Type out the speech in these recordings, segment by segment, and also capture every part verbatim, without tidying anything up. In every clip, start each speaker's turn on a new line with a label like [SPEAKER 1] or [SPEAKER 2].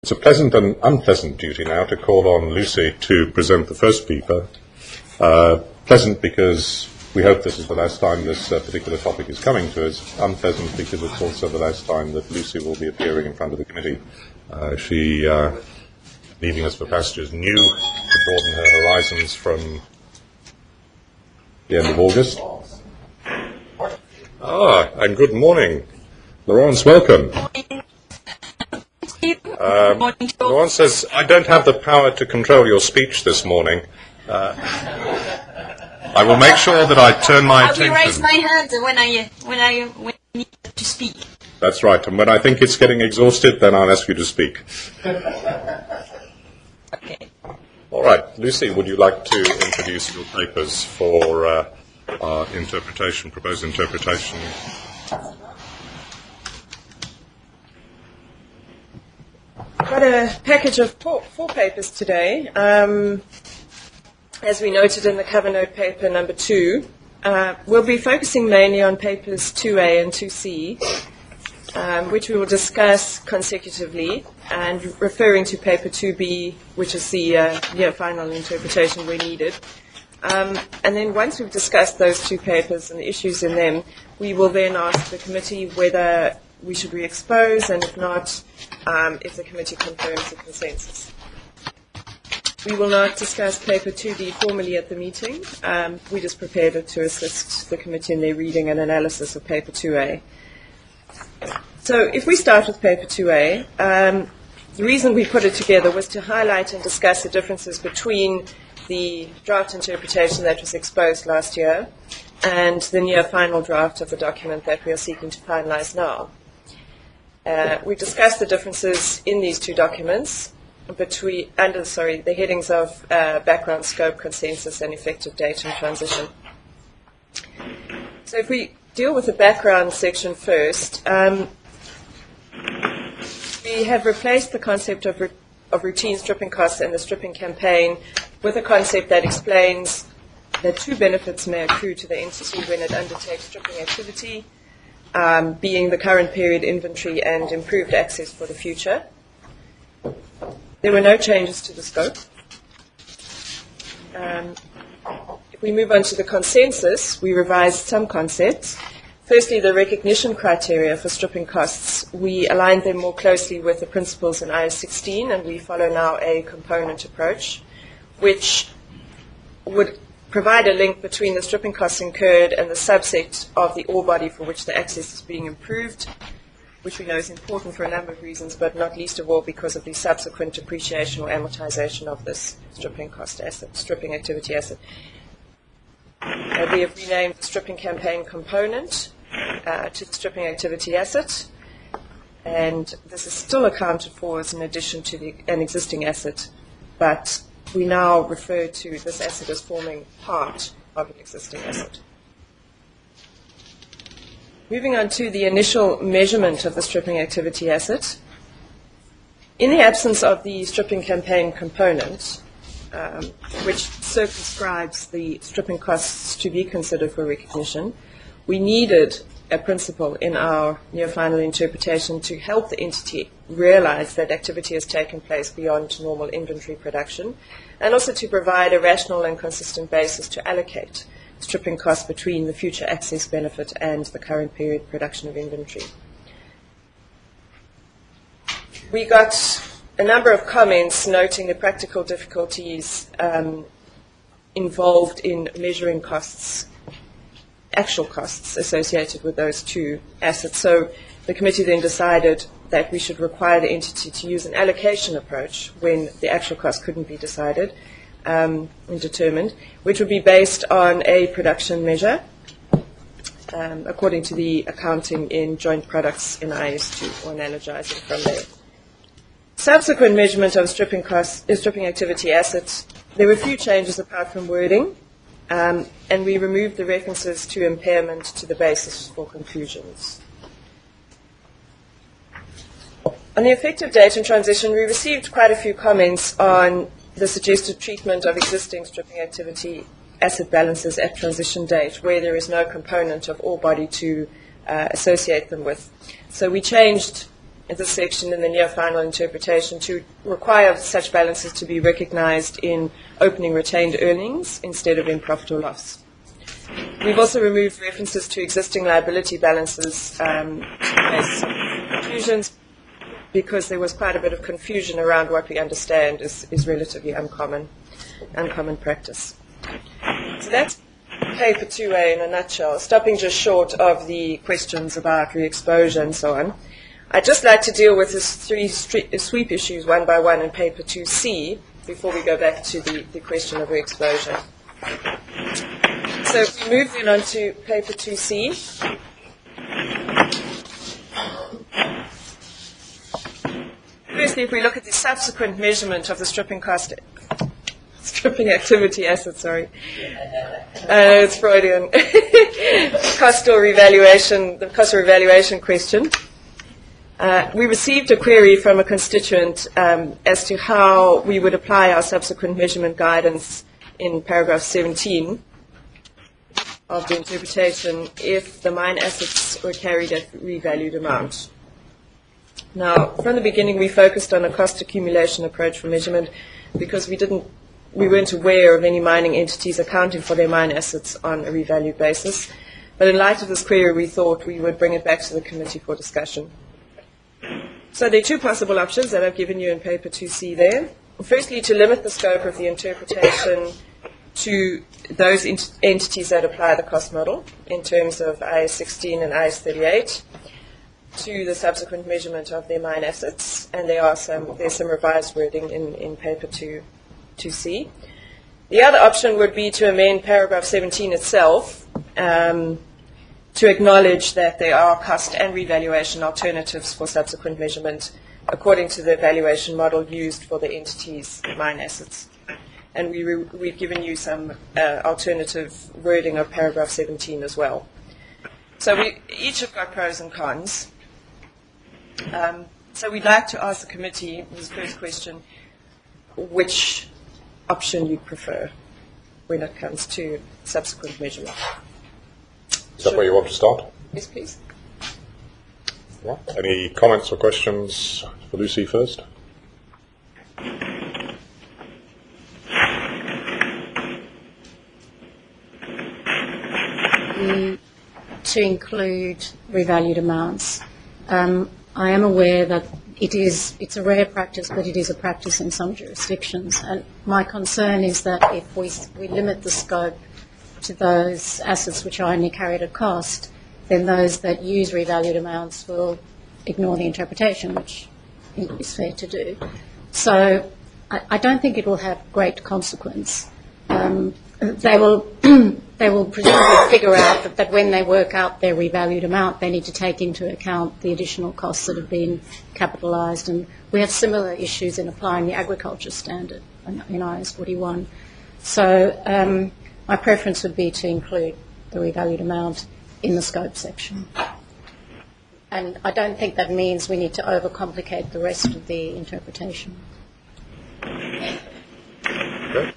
[SPEAKER 1] It's a pleasant and unpleasant duty now to call on Lucy to present the first paper. Uh, pleasant because we hope this is the last time this uh, particular topic is coming to us. Unpleasant because it's also the last time that Lucy will be appearing in front of the committee. Uh, she, uh, leaving us for pastures new to broaden her horizons from the end of August. Ah, and good morning. Laurence, welcome. Um, Laurence says, I don't have the power to control your speech this morning. Uh, I will make sure that I turn my
[SPEAKER 2] I
[SPEAKER 1] attention...
[SPEAKER 2] will raise my hand when I, when I, when I need to speak.
[SPEAKER 1] That's right, and when I think it's getting exhausted, then I'll ask you to speak.
[SPEAKER 2] Okay.
[SPEAKER 1] All right, Lucy, would you like to introduce your papers for uh, our interpretation, proposed interpretation?
[SPEAKER 3] I've got a package of four, four papers today. Um, as we noted in the cover note paper number two, uh, we'll be focusing mainly on papers two A and two C, um, which we will discuss consecutively, and referring to paper two B, which is the uh, near final interpretation where needed. Um, and then once we've discussed those two papers and the issues in them, we will then ask the committee whether we should re-expose, and if not, um, if the committee confirms the consensus. We will not discuss paper two D formally at the meeting. Um, we just prepared it to assist the committee in their reading and analysis of paper two A. So if we start with paper two A, um, the reason we put it together was to highlight and discuss the differences between the draft interpretation that was exposed last year and the near final draft of the document that we are seeking to finalize now. Uh, we discussed the differences in these two documents between, under sorry, the headings of uh, background, scope, consensus, and effective date and transition. So if we deal with the background section first, um, we have replaced the concept of, ru- of routine stripping costs and the stripping campaign with a concept that explains that two benefits may accrue to the entity when it undertakes stripping activity, Um, being the current period inventory and improved access for the future. There were no changes to the scope. Um, if we move on to the consensus, we revised some concepts. Firstly, the recognition criteria for stripping costs. We aligned them more closely with the principles in I S sixteen, and we follow now a component approach, which would provide a link between the stripping costs incurred and the subset of the ore body for which the access is being improved, which we know is important for a number of reasons, but not least of all because of the subsequent depreciation or amortization of this stripping cost asset, stripping activity asset. Uh, we have renamed the stripping campaign component uh, to the stripping activity asset, and this is still accounted for as an addition to the, an existing asset, but we now refer to this asset as forming part of an existing asset. Moving on to the initial measurement of the stripping activity asset. In the absence of the stripping campaign component, um, which circumscribes the stripping costs to be considered for recognition, we needed a principle in our near final interpretation to help the entity realize that activity has taken place beyond normal inventory production, and also to provide a rational and consistent basis to allocate stripping costs between the future access benefit and the current period production of inventory. We got a number of comments noting the practical difficulties um, involved in measuring costs, actual costs associated with those two assets. So the committee then decided that we should require the entity to use an allocation approach when the actual cost couldn't be decided um, and determined, which would be based on a production measure um, according to the accounting in joint products in I S two, or analogizing from there. Subsequent measurement of stripping costs, uh, stripping activity assets, there were a few changes apart from wording. Um, and we removed the references to impairment to the basis for conclusions. On the effective date and transition, we received quite a few comments on the suggested treatment of existing stripping activity asset balances at transition date, where there is no component of ore body to uh, associate them with. So we changed in this section in the near final interpretation to require such balances to be recognized in opening retained earnings instead of in profit or loss. We've also removed references to existing liability balances um, to the basis of conclusions because there was quite a bit of confusion around what we understand is, is relatively uncommon, uncommon practice. So that's paper two A in a nutshell, stopping just short of the questions about re-exposure and so on. I'd just like to deal with these three sweep issues one by one in paper two C before we go back to the, the question of re-exposure. So if we move then on to paper two C. Firstly, if we look at the subsequent measurement of the stripping cost, stripping activity asset, sorry. Uh, it's Freudian. Cost or revaluation, the cost or revaluation question. Uh, we received a query from a constituent um, as to how we would apply our subsequent measurement guidance in paragraph seventeen of the interpretation if the mine assets were carried at revalued amount. Now, from the beginning, we focused on a cost accumulation approach for measurement because we didn't, we weren't aware of any mining entities accounting for their mine assets on a revalued basis. But in light of this query, we thought we would bring it back to the committee for discussion. So there are two possible options that I've given you in paper two C there. Firstly, to limit the scope of the interpretation to those ent- entities that apply the cost model in terms of I A S sixteen and I A S thirty-eight to the subsequent measurement of their mine assets. And there are some, there's some revised wording in, in paper two C. The other option would be to amend paragraph seventeen itself um, to acknowledge that there are cost and revaluation alternatives for subsequent measurement according to the valuation model used for the entity's mine assets. And we re- we've given you some uh, alternative wording of paragraph seventeen as well. So we each have got pros and cons. Um, so we'd like to ask the committee, this first question, which option you prefer when it comes to subsequent measurement.
[SPEAKER 1] Is that where you want to start?
[SPEAKER 3] Yes, please.
[SPEAKER 1] Yeah. Any comments or questions for Lucy first?
[SPEAKER 4] Mm, to include revalued amounts. Um, I am aware that it is, it's a rare practice, but it is a practice in some jurisdictions. And my concern is that if we, we limit the scope to those assets which are only carried at cost, then those that use revalued amounts will ignore the interpretation, which is fair to do. So I, I don't think it will have great consequence. Um, they will they will presumably figure out that, that when they work out their revalued amount, they need to take into account the additional costs that have been capitalised. And we have similar issues in applying the agriculture standard in I A S forty-one. So um, my preference would be to include the revalued amount in the scope section. And I don't think that means we need to overcomplicate the rest of the interpretation.
[SPEAKER 1] Okay.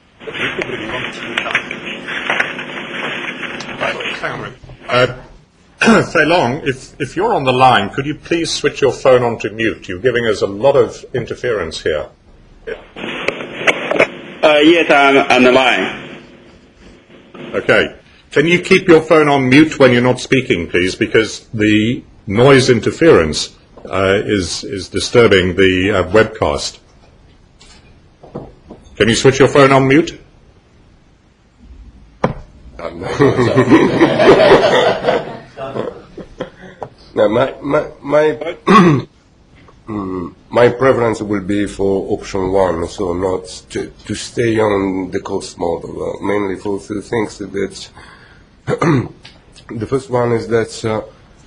[SPEAKER 1] Uh, Fei Long, if, if you're on the line, could you please switch your phone on to mute? You're giving us a lot of interference here.
[SPEAKER 5] Uh, yes, I'm on the line.
[SPEAKER 1] Okay. Can you keep your phone on mute when you're not speaking, please? Because the noise interference uh, is, is disturbing the uh, webcast. Can you switch your phone on mute?
[SPEAKER 6] No, my my my, my preference will be for option one, so not to, to stay on the cost model, uh, mainly for two things. That the first one is that uh,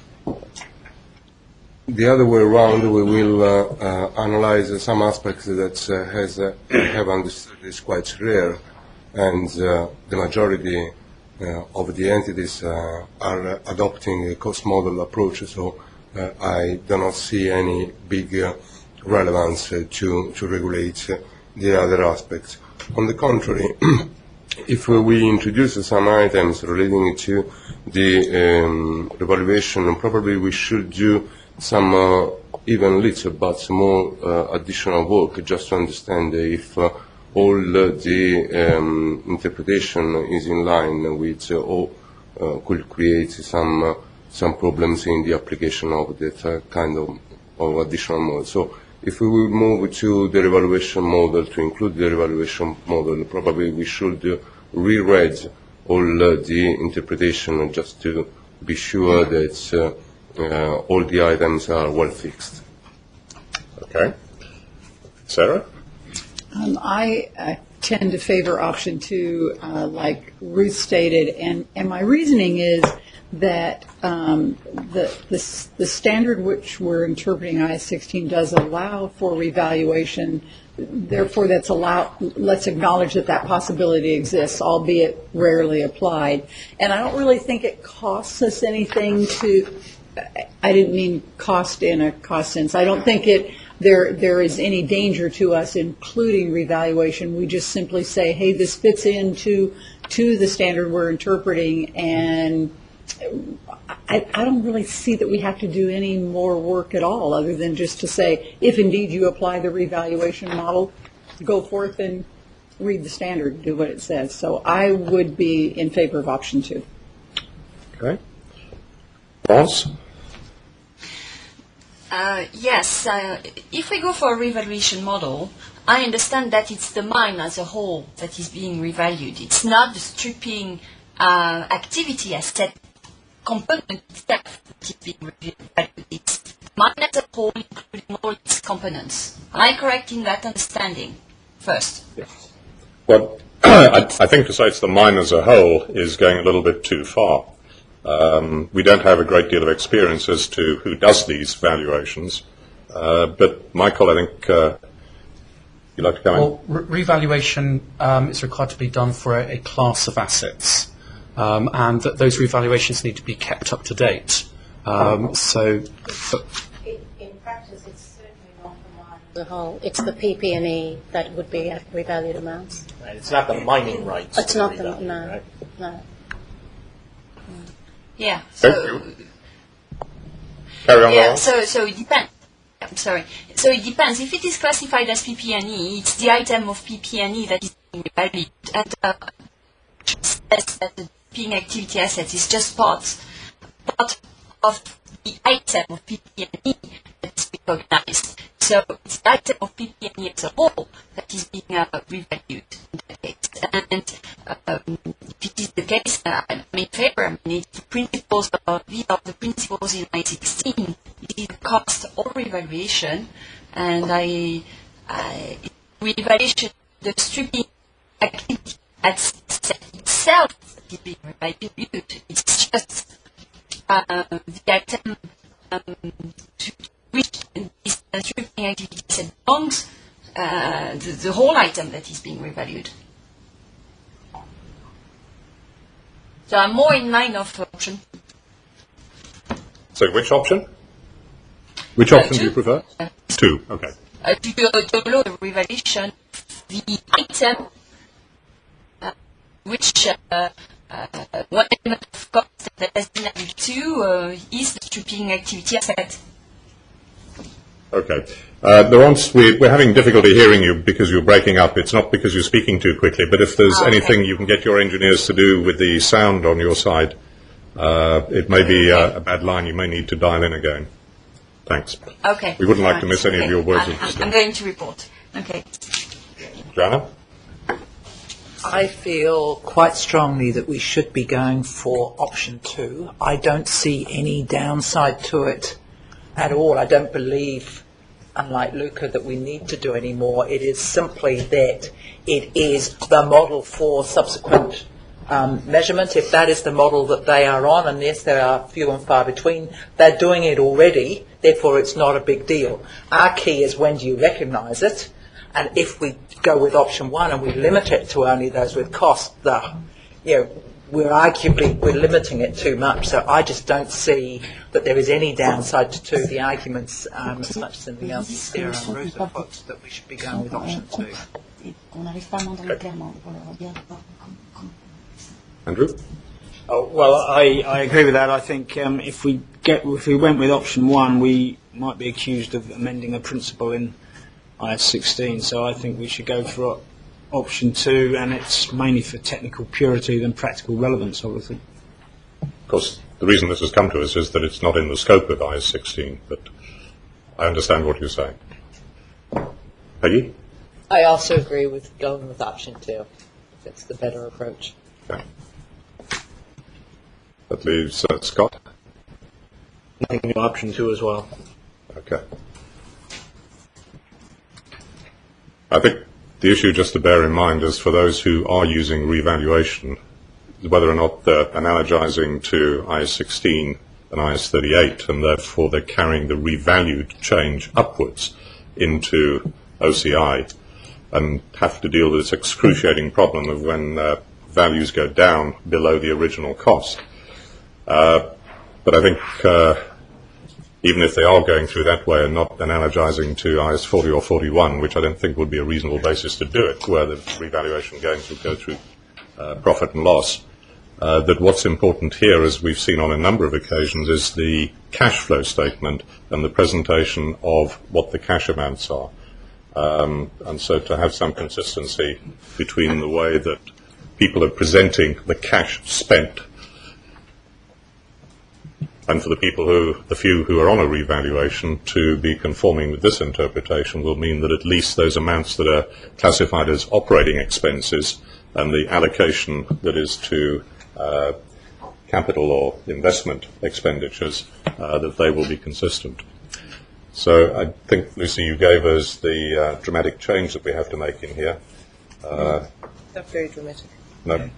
[SPEAKER 6] the other way around, we will uh, uh, analyze uh, some aspects that uh, has uh, have understood is quite rare, and uh, the majority uh, of the entities uh, are uh, adopting a cost model approach. So uh, I do not see any big uh, relevance uh, to to regulate uh, the other aspects. On the contrary, if we introduce some items relating to the um, revaluation, probably we should do some uh, even little, but more uh, additional work just to understand if uh, all uh, the um, interpretation is in line with uh, or uh, could create some uh, some problems in the application of that uh, kind of, of additional model. So if we will move to the revaluation model, to include the revaluation model, probably we should uh, reread all uh, the interpretation just to be sure that uh, uh, all the items are well fixed.
[SPEAKER 1] Okay. Sarah?
[SPEAKER 7] Um, I uh, tend to favor option two, uh, like Ruth stated, and, and my reasoning is that um, the, the the standard which we're interpreting, I S sixteen, does allow for revaluation. Therefore, that's allow. Let's acknowledge that that possibility exists, albeit rarely applied. And I don't really think it costs us anything to. I didn't mean cost in a cost sense. I don't think it. There, there is any danger to us including revaluation. We just simply say, hey, this fits into to the standard we're interpreting, and I, I don't really see that we have to do any more work at all other than just to say, if indeed you apply the revaluation model, go forth and read the standard, do what it says. So I would be in favor of option two.
[SPEAKER 1] Okay. Ross?
[SPEAKER 2] Uh, yes, uh, if we go for a revaluation model, I understand that it's the mine as a whole that is being revalued. It's not the stripping uh, activity asset component itself that is being revalued. It's the mine as a whole, including all its components. Am I correct in that understanding first?
[SPEAKER 1] Yes. Well, I, I think to say it's the mine as a whole is going a little bit too far. Um, we don't have a great deal of experience as to who does these valuations, uh, but Michael, I think uh, you'd like to come
[SPEAKER 8] well, in? Well, re- revaluation um, is required to be done for a, a class of assets, um, and that those revaluations need to be kept up to date. Um, so, but
[SPEAKER 4] in, in practice, it's certainly not the mine as a whole. It's the P P and E that would be at revalued amounts.
[SPEAKER 9] Right. It's not the mining rights.
[SPEAKER 4] It's not the
[SPEAKER 9] revalued,
[SPEAKER 4] no,
[SPEAKER 9] right?
[SPEAKER 4] no.
[SPEAKER 2] Yeah. So,
[SPEAKER 1] Carry on.
[SPEAKER 2] yeah. So, so it depends. I'm sorry. So it depends. If it is classified as P P and E, it's the item of P P and E that is being revalued. And uh, says that the stripping activity asset is just part, part of the item of P P and E that is recognized. So it's the item of P P and E as a whole that is being uh, revalued in that case. And um, if it is the case, uh, I'm in favor. I mean, it's the principles of the, of the principles in I sixteen. It is cost or revaluation, and I, I revaluation, the stripping activity itself is being revalued. It's just uh, the item um, to which this uh, stripping activity belongs, uh, the, the whole item that is being revalued. So I'm more in line of option.
[SPEAKER 1] So which option? Which option
[SPEAKER 2] uh,
[SPEAKER 1] do you prefer?
[SPEAKER 2] Uh,
[SPEAKER 1] two, okay.
[SPEAKER 2] Uh, to go to below the revaluation, the item uh, which uh, uh, one element of cost that has been added to uh, is the stripping activity asset.
[SPEAKER 1] Okay. Uh, Laurence, we, we're having difficulty hearing you because you're breaking up. It's not because you're speaking too quickly, but if there's
[SPEAKER 2] oh, okay.
[SPEAKER 1] anything you can get your engineers to do with the sound on your side, uh, it may be uh, a bad line. You may need to dial in again. Thanks.
[SPEAKER 2] Okay.
[SPEAKER 1] We wouldn't like
[SPEAKER 2] Right.
[SPEAKER 1] to miss any
[SPEAKER 2] okay.
[SPEAKER 1] of your words.
[SPEAKER 2] I,
[SPEAKER 1] of
[SPEAKER 2] I'm,
[SPEAKER 1] wisdom.
[SPEAKER 2] I'm going to report. Okay.
[SPEAKER 1] Joanna?
[SPEAKER 9] I feel quite strongly that we should be going for option two. I don't see any downside to it at all. I don't believe, unlike Luca, that we need to do any more. It is simply that it is the model for subsequent um, measurement. If that is the model that they are on, and yes, there are few and far between, they're doing it already, therefore it's not a big deal. Our key is when do you recognise it, and if we go with option one and we limit it to only those with cost, the, you know, we're arguably we're limiting it too much. So I just don't see that there is any downside to two. The arguments, um, as much as anything else, Sarah and Ruth have put, that we should be going with option two.
[SPEAKER 1] Andrew?
[SPEAKER 10] Oh, well, I, I agree with that. I think um, if we get if we went with option one, we might be accused of amending a principle in I S sixteen. So I think we should go for op- option two, and it's mainly for technical purity than practical relevance, obviously.
[SPEAKER 1] Of course, the reason this has come to us is that it's not in the scope of I S sixteen, but I understand what you're saying. Peggy?
[SPEAKER 11] I also agree with going with option two. It's the better approach.
[SPEAKER 1] Okay. That leaves uh, Scott.
[SPEAKER 12] I think option two as well.
[SPEAKER 1] Okay. I think the issue just to bear in mind is for those who are using revaluation, whether or not they're analogizing to I S sixteen and I S thirty-eight, and therefore they're carrying the revalued change upwards into O C I and have to deal with this excruciating problem of when uh, values go down below the original cost. Uh, but I think uh, even if they are going through that way and not analogizing to I S forty or forty-one, which I don't think would be a reasonable basis to do it, where the revaluation gains would go through uh, profit and loss, uh, that what's important here, as we've seen on a number of occasions, is the cash flow statement and the presentation of what the cash amounts are. Um, and so to have some consistency between the way that people are presenting the cash spent and for the people who, the few who are on a revaluation, to be conforming with this interpretation will mean that at least those amounts that are classified as operating expenses and the allocation that is to uh, capital or investment expenditures, uh, that they will be consistent. So I think, Lucy, you gave us the uh, dramatic change that we have to make in here. Uh,
[SPEAKER 3] Not very dramatic.
[SPEAKER 1] No.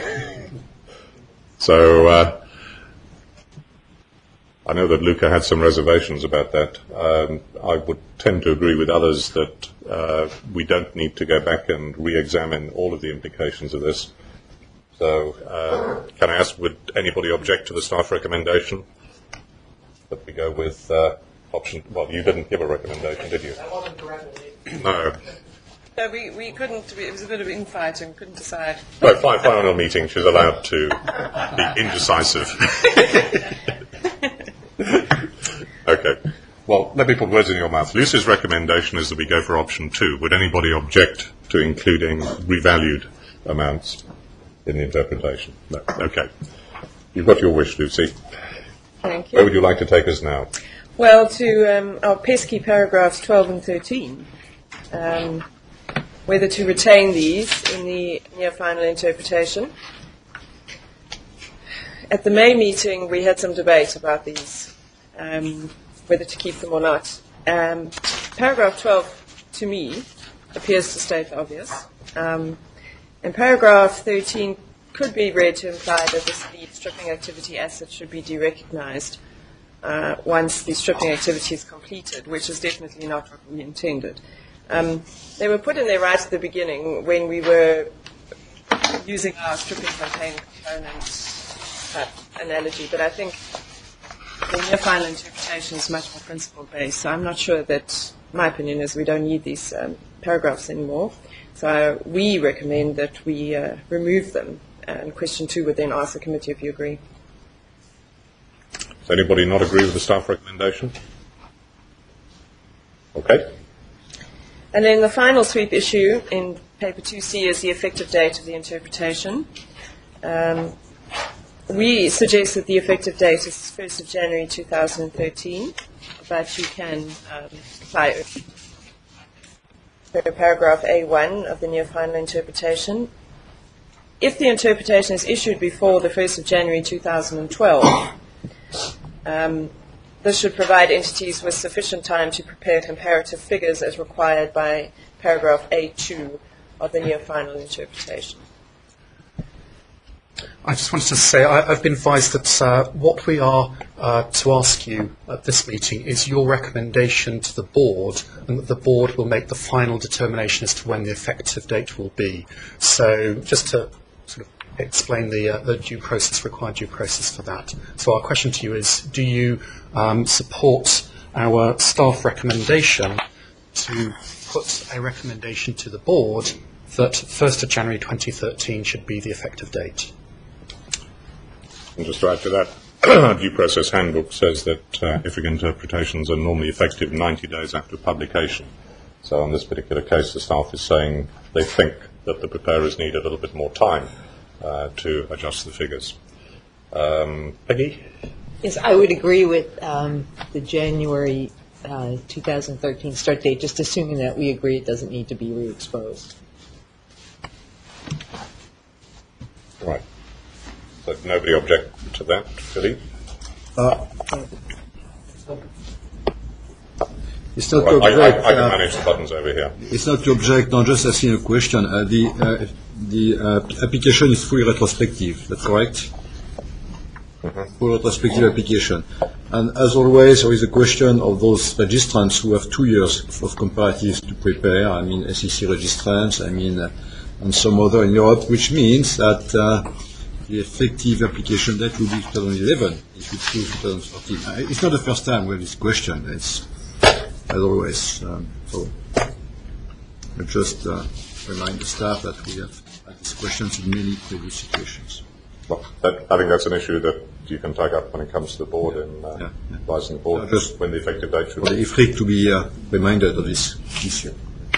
[SPEAKER 1] So uh, I know that Luca had some reservations about that. Um, I would tend to agree with others that uh, we don't need to go back and re-examine all of the implications of this. So uh, can I ask, would anybody object to the staff recommendation that we go with uh, option? Well, you didn't give a recommendation, did you?
[SPEAKER 11] That wasn't the recommendation.
[SPEAKER 1] No.
[SPEAKER 3] No, we, we couldn't, it was a bit of infighting, we couldn't decide.
[SPEAKER 1] No, fine, final meeting, she's allowed to be indecisive. Okay. Well, let me put words in your mouth. Lucy's recommendation is that we go for option two. Would anybody object to including revalued amounts in the interpretation? No. Okay. You've got your wish, Lucy.
[SPEAKER 3] Thank you.
[SPEAKER 1] Where would you like to take us now?
[SPEAKER 3] Well, to um, our pesky paragraphs twelve and thirteen. Um, whether to retain these in the near final interpretation. At the May meeting, we had some debate about these, um, whether to keep them or not. Um, paragraph twelve, to me, appears to state the obvious. Um, and paragraph thirteen could be read to imply that this lead stripping activity asset should be derecognized uh, once the stripping activity is completed, which is definitely not what we intended. Um, they were put in there right at the beginning when we were using our stripping contained component uh, analogy, but I think the near final interpretation is much more principle based, so I'm not sure that, my opinion is we don't need these um, paragraphs anymore. So uh, we recommend that we uh, remove them, and question two would then ask the committee if you agree.
[SPEAKER 1] Does anybody not agree with the staff recommendation? Okay.
[SPEAKER 3] And then the final sweep issue in paper two C is the effective date of the interpretation. Um, we suggest that the effective date is first of January two thousand thirteen, but you can um, apply paragraph A one of the near final interpretation. If the interpretation is issued before the first of January two thousand twelve, um, this should provide entities with sufficient time to prepare comparative figures as required by paragraph A two of the near final interpretation.
[SPEAKER 8] I just wanted to say I, I've been advised that uh, what we are uh, to ask you at this meeting is your recommendation to the board, and that the board will make the final determination as to when the effective date will be. So just to sort of explain the, uh, the due process, required due process for that. So our question to you is, do you um, support our staff recommendation to put a recommendation to the board that first of January twenty thirteen should be the effective date?
[SPEAKER 1] And just to add to that, due process handbook says that uh, I F R I C interpretations are normally effective ninety days after publication. So in this particular case, the staff is saying they think that the preparers need a little bit more time uh, to adjust the figures. Um, Peggy?
[SPEAKER 11] Yes, I would agree with um, the January uh, two thousand thirteen start date, just assuming that we agree it doesn't need to be re-exposed.
[SPEAKER 1] Right. So nobody object to that, Philippe?
[SPEAKER 13] Uh, it's not
[SPEAKER 1] well,
[SPEAKER 13] to object.
[SPEAKER 1] I, I, I can
[SPEAKER 13] uh,
[SPEAKER 1] manage the buttons over here.
[SPEAKER 13] It's not to object. No, just asking a question. Uh, the uh, the uh, application is fully retrospective. That's correct. Mm-hmm. Full retrospective application. And as always, there is a question of those registrants who have two years of comparatives to prepare. I mean, S E C registrants. I mean, uh, and some other in Europe, which means that. Uh, The effective application date will be two thousand eleven, if it's two thousand fourteen. Uh, it's not the first time we have this question. It's, as always. Um, so, I just uh, remind the staff that we have had these questions in many previous situations.
[SPEAKER 1] Well, that, I think that's an issue that you can take up when it comes to the board
[SPEAKER 13] yeah.
[SPEAKER 1] and uh,
[SPEAKER 13] yeah. yeah.
[SPEAKER 1] advising the board
[SPEAKER 13] uh, just
[SPEAKER 1] when the effective date should
[SPEAKER 13] be. For the I F R I C to be uh, reminded of this issue.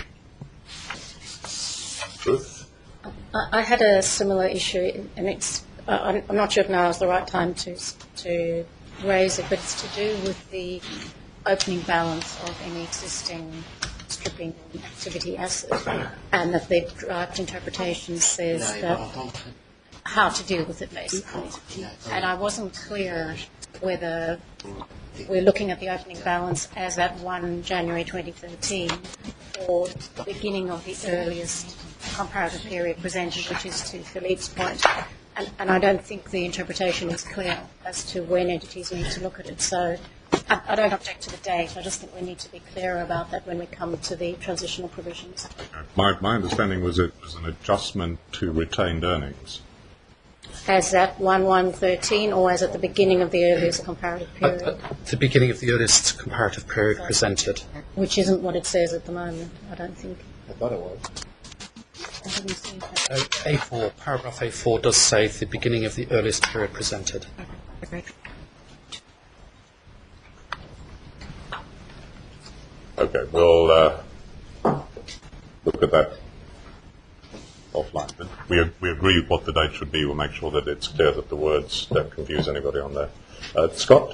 [SPEAKER 1] Ruth?
[SPEAKER 4] I had a similar issue, and it's uh, I'm, I'm not sure if now is the right time to to raise it, but it's to do with the opening balance of any existing stripping activity asset, and that the draft interpretation says that how to deal with it, basically. And I wasn't clear whether we're looking at the opening balance as at first January twenty thirteen or the beginning of the earliest comparative period presented, which is to Philippe's point. And, and I don't think the interpretation is clear as to when entities need to look at it. So I, I don't object to the date. I just think we need to be clearer about that when we come to the transitional provisions.
[SPEAKER 1] My, my understanding was it was an adjustment to retained earnings.
[SPEAKER 4] As at first January thirteen or as at the beginning of the earliest comparative period?
[SPEAKER 8] At, at the beginning of the earliest comparative period right. presented.
[SPEAKER 4] Which isn't what it says at the moment, I don't think.
[SPEAKER 12] I thought it was.
[SPEAKER 8] A four, paragraph A four does say the beginning of the earliest period presented.
[SPEAKER 1] Okay, we'll uh, look at that offline. But we, we agree what the date should be. We'll make sure that it's clear that the words don't confuse anybody on there. Uh, Scott?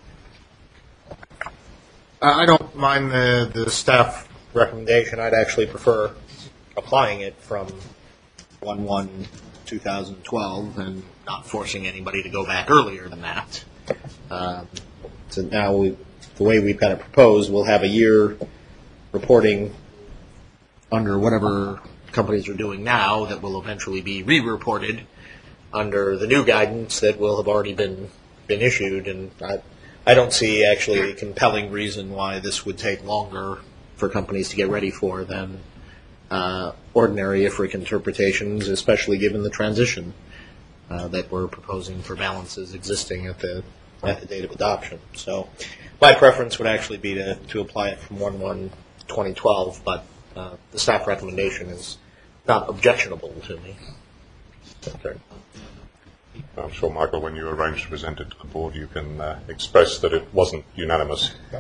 [SPEAKER 12] Uh, I don't mind the, the staff recommendation. I'd actually prefer applying it from one one twenty twelve and not forcing anybody to go back earlier than that. Um, so now we, the way we've got it proposed, we'll have a year reporting under whatever companies are doing now that will eventually be re-reported under the new guidance that will have already been been issued. And I, I don't see actually a compelling reason why this would take longer for companies to get ready for than Uh, ordinary I F R I C interpretations, especially given the transition uh, that we're proposing for balances existing at the at the date of adoption. So my preference would actually be to, to apply it from one one twenty twelve, but uh, the staff recommendation is not objectionable to me.
[SPEAKER 1] Okay. I'm sure, Michael, when you arrange to present it to the board, you can uh, express that it wasn't unanimous.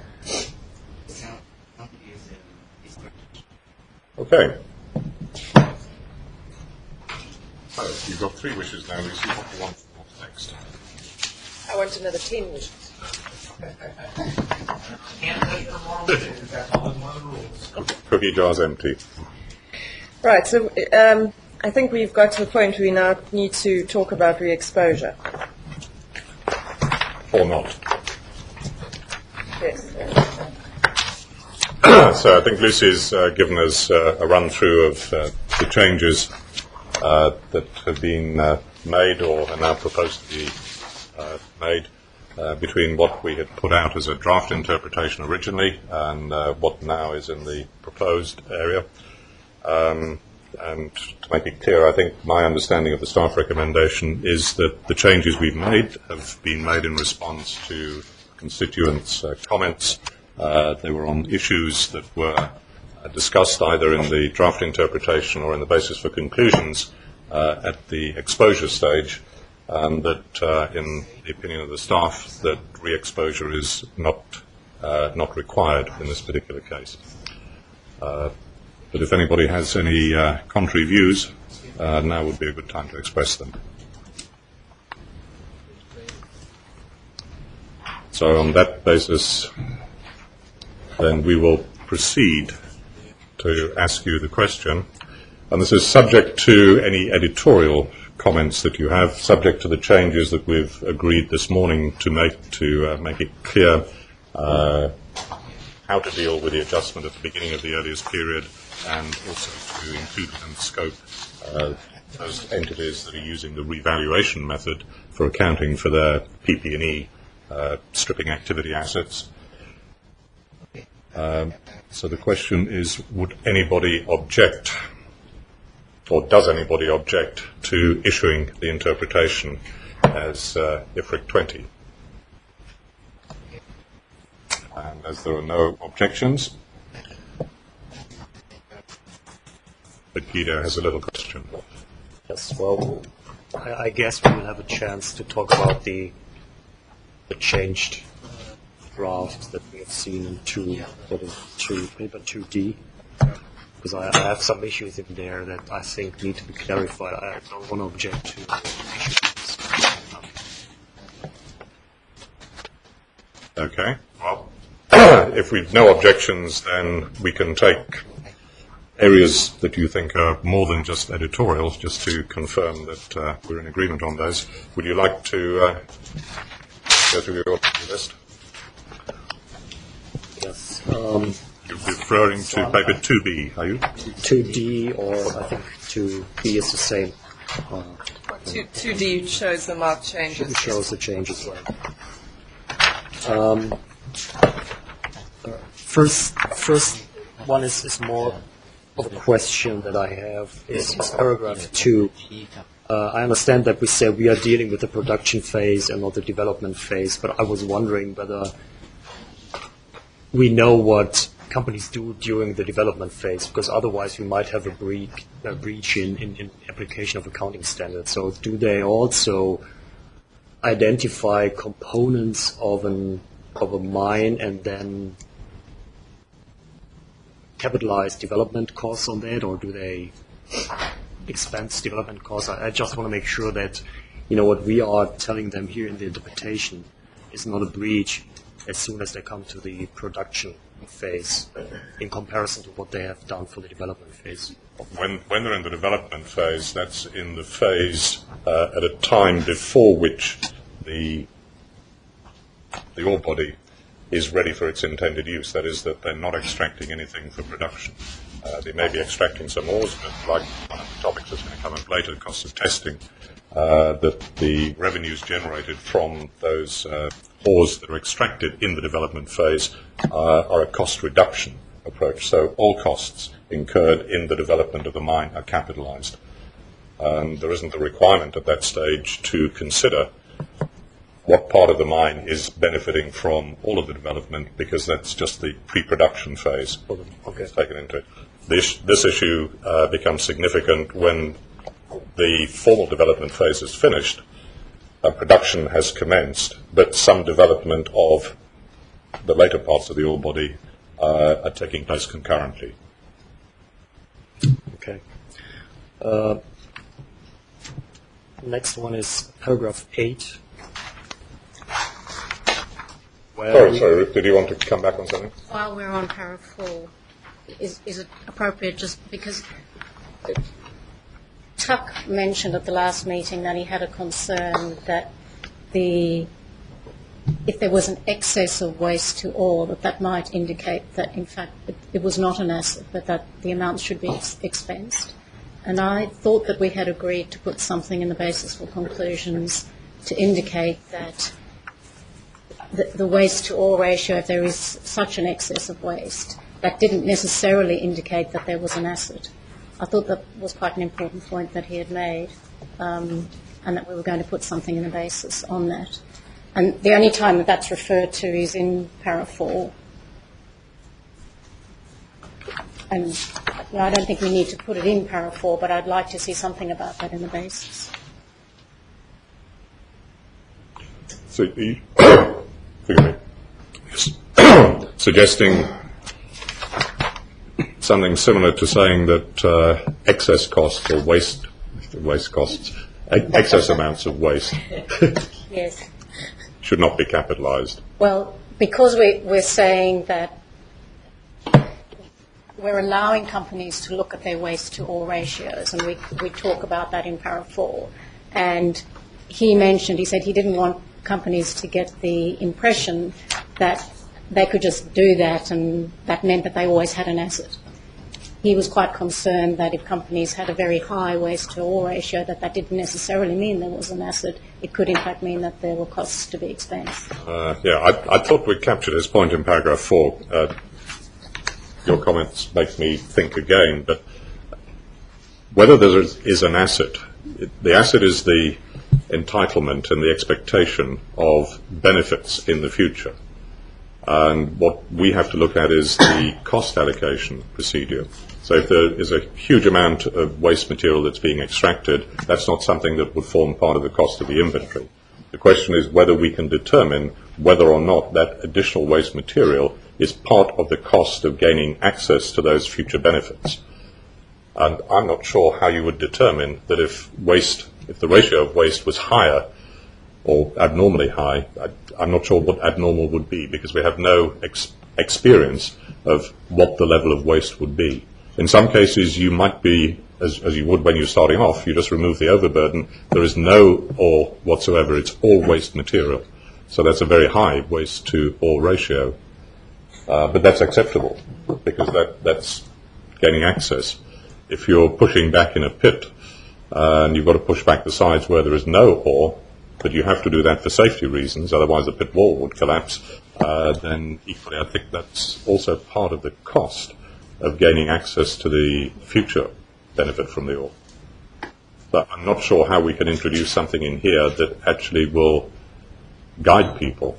[SPEAKER 1] Okay. So you've got three wishes now, Lucy. What do you want next?
[SPEAKER 3] I want another ten wishes.
[SPEAKER 1] Cookie jar's empty.
[SPEAKER 3] Right, so um, I think we've got to the point where we now need to talk about re-exposure.
[SPEAKER 1] Or not.
[SPEAKER 3] Yes.
[SPEAKER 1] So I think Lucy's uh, given us uh, a run-through of uh, the changes uh, that have been uh, made or are now proposed to be uh, made uh, between what we had put out as a draft interpretation originally and uh, what now is in the proposed area. Um, and to make it clear, I think my understanding of the staff recommendation is that the changes we've made have been made in response to constituents' uh, comments. Uh, they were on issues that were uh, discussed either in the draft interpretation or in the basis for conclusions uh, at the exposure stage, and that, uh, in the opinion of the staff, that re-exposure is not uh, not required in this particular case. Uh, but if anybody has any uh, contrary views, uh, now would be a good time to express them. So on that basis, then we will proceed to ask you the question, and this is subject to any editorial comments that you have, subject to the changes that we've agreed this morning to make to uh, make it clear uh, how to deal with the adjustment at the beginning of the earliest period, and also to include within the scope uh, those entities that are using the revaluation method for accounting for their P P and E uh, stripping activity assets. Um, so the question is, would anybody object, or does anybody object to issuing the interpretation as uh, I F R I C twenty? And as there are no objections, but Guido has a little question.
[SPEAKER 14] Yes, well, I, I guess we will have a chance to talk about the the changed drafts that we have seen in two, what is two, paper two D, because I, I have some issues in there that I think need to be clarified. I don't want to object to issues.
[SPEAKER 1] Okay, well, if we've no objections, then we can take areas that you think are more than just editorials, just to confirm that uh, we're in agreement on those. Would you like to uh, go through your list?
[SPEAKER 14] Yes. Um,
[SPEAKER 1] You're referring to paper two B, are you?
[SPEAKER 14] two D, or I think two B is the same. Uh,
[SPEAKER 3] Two, 2D shows the marked changes.
[SPEAKER 14] It shows the changes, right. Um, first, first one is, is more of a question that I have, is, is paragraph two. Uh, I understand that we say we are dealing with the production phase and not the development phase, but I was wondering whether we know what companies do during the development phase, because otherwise we might have a breach, a breach in, in, in application of accounting standards. So do they also identify components of an of a mine and then capitalize development costs on that, or do they expense development costs? I, I just want to make sure that, you know, what we are telling them here in the interpretation is not a breach as soon as they come to the production phase in comparison to what they have done for the development phase.
[SPEAKER 1] When, when they're in the development phase, that's in the phase uh, at a time before which the the ore body is ready for its intended use. That is, that they're not extracting anything for production. Uh, they may be extracting some ores, but like one of the topics that's going to come up later, the cost of testing, uh, that the revenues generated from those uh, ores that are extracted in the development phase uh, are a cost reduction approach. So all costs incurred in the development of the mine are capitalized. And there isn't the requirement at that stage to consider what part of the mine is benefiting from all of the development, because that's just the pre-production phase
[SPEAKER 14] okay.
[SPEAKER 1] taken into it. This, this issue uh, becomes significant when the formal development phase is finished, uh, production has commenced, but some development of the later parts of the ore body uh, are taking place concurrently.
[SPEAKER 14] Okay. Uh, next one is paragraph eight.
[SPEAKER 1] Sorry, sorry, did you want to come back on something?
[SPEAKER 4] While we're on para four, is, is it appropriate just because Tuck mentioned at the last meeting that he had a concern that the if there was an excess of waste to ore, that that might indicate that, in fact, it, it was not an asset, but that the amount should be ex- expensed. And I thought that we had agreed to put something in the basis for conclusions to indicate that the, the waste to ore ratio, if there is such an excess of waste, that didn't necessarily indicate that there was an asset. I thought that was quite an important point that he had made, um, and that we were going to put something in the basis on that. And the only time that that's referred to is in para four. And you know, I don't think we need to put it in para four, but I'd like to see something about that in the basis.
[SPEAKER 1] So, forgive me. Suggesting something similar to saying that uh, excess costs or waste, waste costs, excess amounts of waste
[SPEAKER 4] Yes.
[SPEAKER 1] should not be capitalised.
[SPEAKER 4] Well, because we, we're saying that we're allowing companies to look at their waste to ore ratios, and we, we talk about that in para four. And he mentioned, he said he didn't want companies to get the impression that they could just do that and that meant that they always had an asset. He was quite concerned that if companies had a very high waste to ore ratio, that that didn't necessarily mean there was an asset. It could in fact mean that there were costs to be expensed.
[SPEAKER 1] Uh, yeah, I, I thought we captured this point in paragraph four. Uh, your comments make me think again, but whether there is, is an asset, it, the asset is the entitlement and the expectation of benefits in the future. And what we have to look at is the cost allocation procedure. So if there is a huge amount of waste material that's being extracted, that's not something that would form part of the cost of the inventory. The question is whether we can determine whether or not that additional waste material is part of the cost of gaining access to those future benefits. And I'm not sure how you would determine that if waste, if the ratio of waste was higher or abnormally high, I, I'm not sure what abnormal would be because we have no ex- experience of what the level of waste would be. In some cases, you might be, as, as you would when you're starting off, you just remove the overburden. There is no ore whatsoever. It's all waste material. So that's a very high waste to ore ratio. Uh, but that's acceptable because that, that's gaining access. If you're pushing back in a pit uh, and you've got to push back the sides where there is no ore, but you have to do that for safety reasons, otherwise the pit wall would collapse, uh, then equally I think that's also part of the cost of gaining access to the future benefit from the ore. But I'm not sure how we can introduce something in here that actually will guide people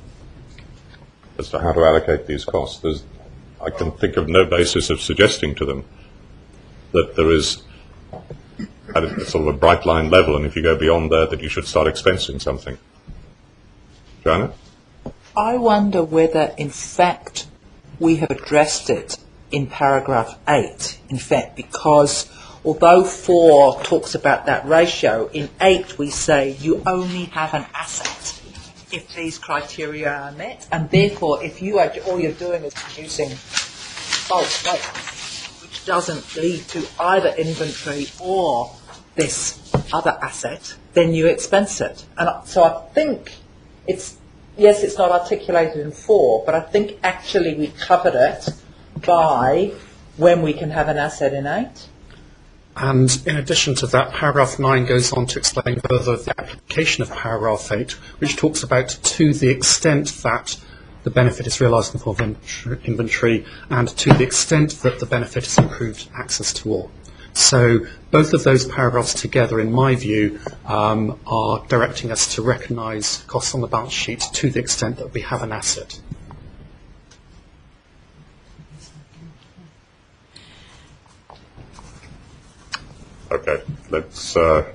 [SPEAKER 1] as to how to allocate these costs. There's, I can think of no basis of suggesting to them that there is at a sort of a bright line level, and if you go beyond there, that you should start expensing something. Joanna?
[SPEAKER 9] I wonder whether, in fact, we have addressed it in paragraph eight, in fact, because although four talks about that ratio, in eight we say you only have an asset if these criteria are met, and therefore if you are, all you're doing is producing bulk waste, which doesn't lead to either inventory or this other asset, then you expense it. And so I think it's, yes, it's not articulated in four, but I think actually we covered it by when we can have an asset in eight.
[SPEAKER 8] And in addition to that, paragraph nine goes on to explain further the application of paragraph eight, which talks about to the extent that the benefit is realised in the form of inventory and to the extent that the benefit has improved access to ore. So both of those paragraphs together, in my view, um, are directing us to recognise costs on the balance sheet to the extent that we have an asset.
[SPEAKER 1] Okay, let's uh,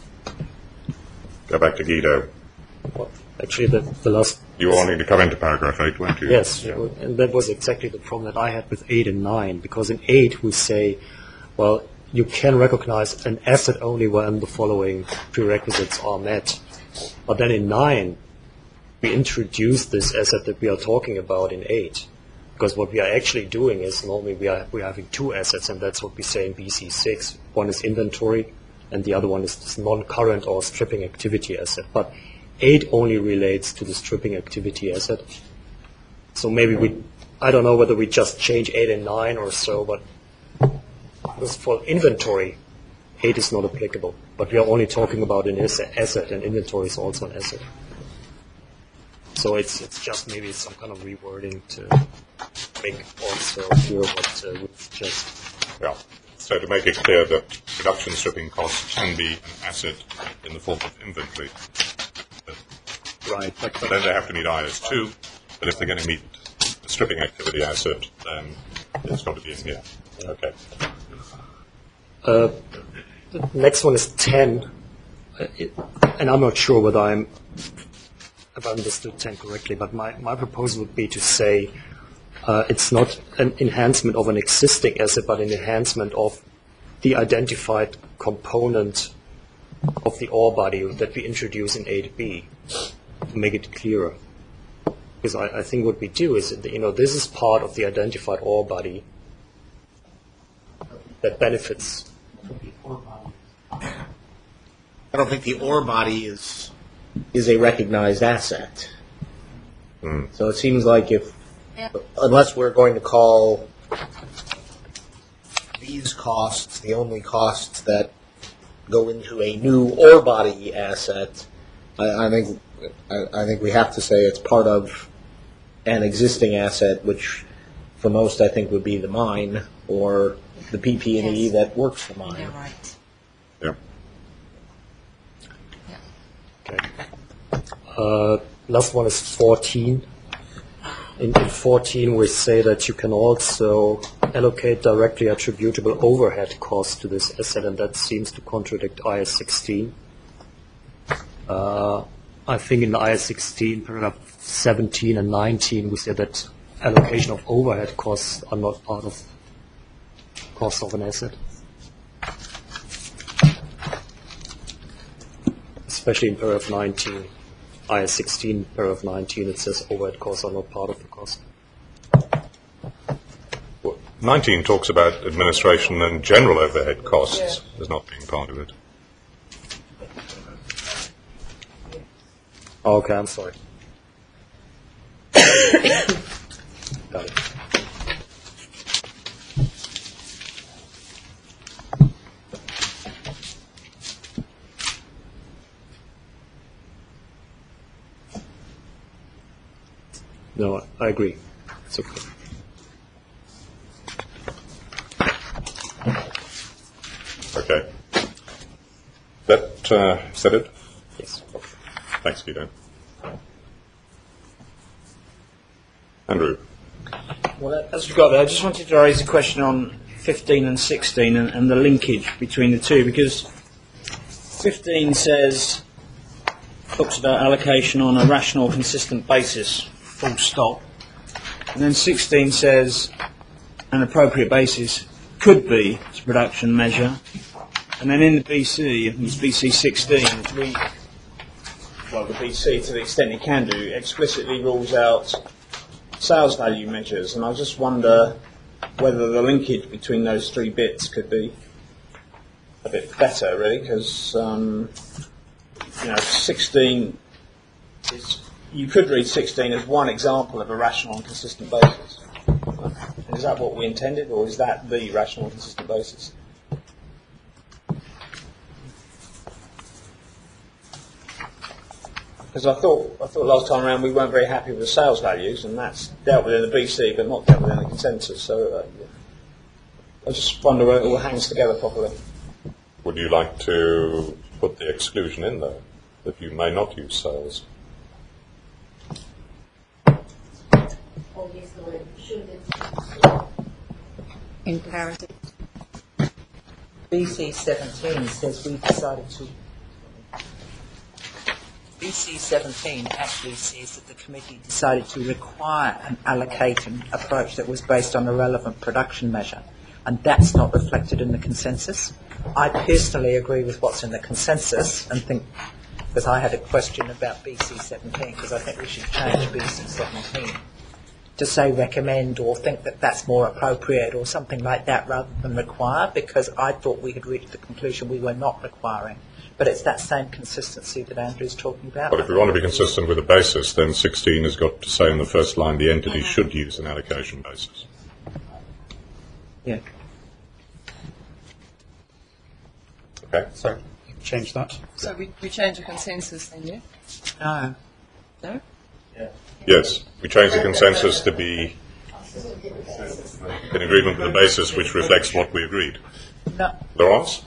[SPEAKER 1] go back to Guido.
[SPEAKER 14] Well, actually, the, the last...
[SPEAKER 1] You were wanting to come into paragraph eight, weren't you?
[SPEAKER 14] Yes,
[SPEAKER 1] yeah.
[SPEAKER 14] And that was exactly the problem that I had with eight and nine, because in eight we say, well, you can recognize an asset only when the following prerequisites are met. But then in nine, we introduce this asset that we are talking about in eight. Because what we are actually doing is normally we are we are having two assets, and that's what we say in B C six. One is inventory, and the other one is this non-current or stripping activity asset. But eight only relates to the stripping activity asset. So maybe we, I don't know whether we just change eight and nine or so, but because for inventory, eight is not applicable. But we are only talking about an asset, and inventory is also an asset. So it's it's just maybe some kind of rewording to make also clear what uh, we've just...
[SPEAKER 1] Yeah. So to make it clear that production stripping costs can be an asset in the form of inventory.
[SPEAKER 14] Right.
[SPEAKER 1] But, but then they have to meet I S two, but if they're going to meet the stripping activity asset, then it's got to be in here. Okay.
[SPEAKER 14] Uh, the next one is ten, uh, it, and I'm not sure whether I'm if I understood Tim correctly, but my, my proposal would be to say uh, it's not an enhancement of an existing asset, but an enhancement of the identified component of the ore body that we introduce in eight B to make it clearer. Because I, I think what we do is, that, you know, this is part of the identified ore body that benefits.
[SPEAKER 12] I don't think the ore body is is a recognized asset.
[SPEAKER 1] Mm.
[SPEAKER 12] So it seems like if, unless we're going to call these costs the only costs that go into a new ore body asset, I, I think I, I think we have to say it's part of an existing asset, which for most I think would be the mine or the P P and E
[SPEAKER 2] Yes.
[SPEAKER 12] that works the mine.
[SPEAKER 2] You're right.
[SPEAKER 1] Yeah.
[SPEAKER 14] Okay. Uh, last one is fourteen. In, in fourteen, we say that you can also allocate directly attributable overhead costs to this asset, and that seems to contradict I S sixteen. Uh, I think in I S sixteen, paragraph seventeen and nineteen, we say that allocation of overhead costs are not part of cost of an asset. Especially in paragraph nineteen, I S sixteen, paragraph nineteen, it says overhead costs are not part of the cost.
[SPEAKER 1] Well, nineteen talks about administration and general overhead costs
[SPEAKER 3] Yeah.
[SPEAKER 1] as not being part of it.
[SPEAKER 14] Oh, okay, I'm sorry. Got it. No, I agree. It's okay.
[SPEAKER 1] Okay. That, uh, is that it?
[SPEAKER 14] Yes.
[SPEAKER 1] Thanks, Guido. Andrew.
[SPEAKER 10] Well, as we've got there, I just wanted to raise a question on fifteen and sixteen and, and the linkage between the two, because fifteen says, talks about allocation on a rational, consistent basis, full stop. And then sixteen says an appropriate basis could be a production measure. And then in the B C, I think it's B C sixteen, we, well, the B C, to the extent it can do, explicitly rules out sales value measures, and I just wonder whether the linkage between those three bits could be a bit better, really, because um, you know, sixteen is, you could read sixteen as one example of a rational and consistent basis. Is that what we intended, or is that the rational and consistent basis? Because I thought, I thought last time around we weren't very happy with the sales values, and that's dealt with in the B C, but not dealt with in the consensus. So uh, I just wonder whether it all hangs together properly.
[SPEAKER 1] Would you like to put the exclusion in there, that you may not use sales?
[SPEAKER 4] In parity.
[SPEAKER 9] B C seventeen says we decided to. B C seventeen actually says that the committee decided to require an allocating approach that was based on a relevant production measure, and that's not reflected in the consensus. I personally agree with what's in the consensus and think, because I had a question about B C seventeen, because I think we should change B C seventeen to say recommend or think that that's more appropriate or something like that rather than require, because I thought we had reached the conclusion we were not requiring. But it's that same consistency that Andrew's talking about.
[SPEAKER 1] But if we want to be consistent with the basis, then sixteen has got to say in the first line the entity should use an allocation basis.
[SPEAKER 9] Yeah.
[SPEAKER 1] Okay.
[SPEAKER 8] So, change that.
[SPEAKER 3] So we, we change the consensus then, yeah?
[SPEAKER 9] No.
[SPEAKER 3] No?
[SPEAKER 1] Yes, we change the consensus to be in agreement with the basis which reflects what we agreed.
[SPEAKER 9] No.
[SPEAKER 1] Laurence?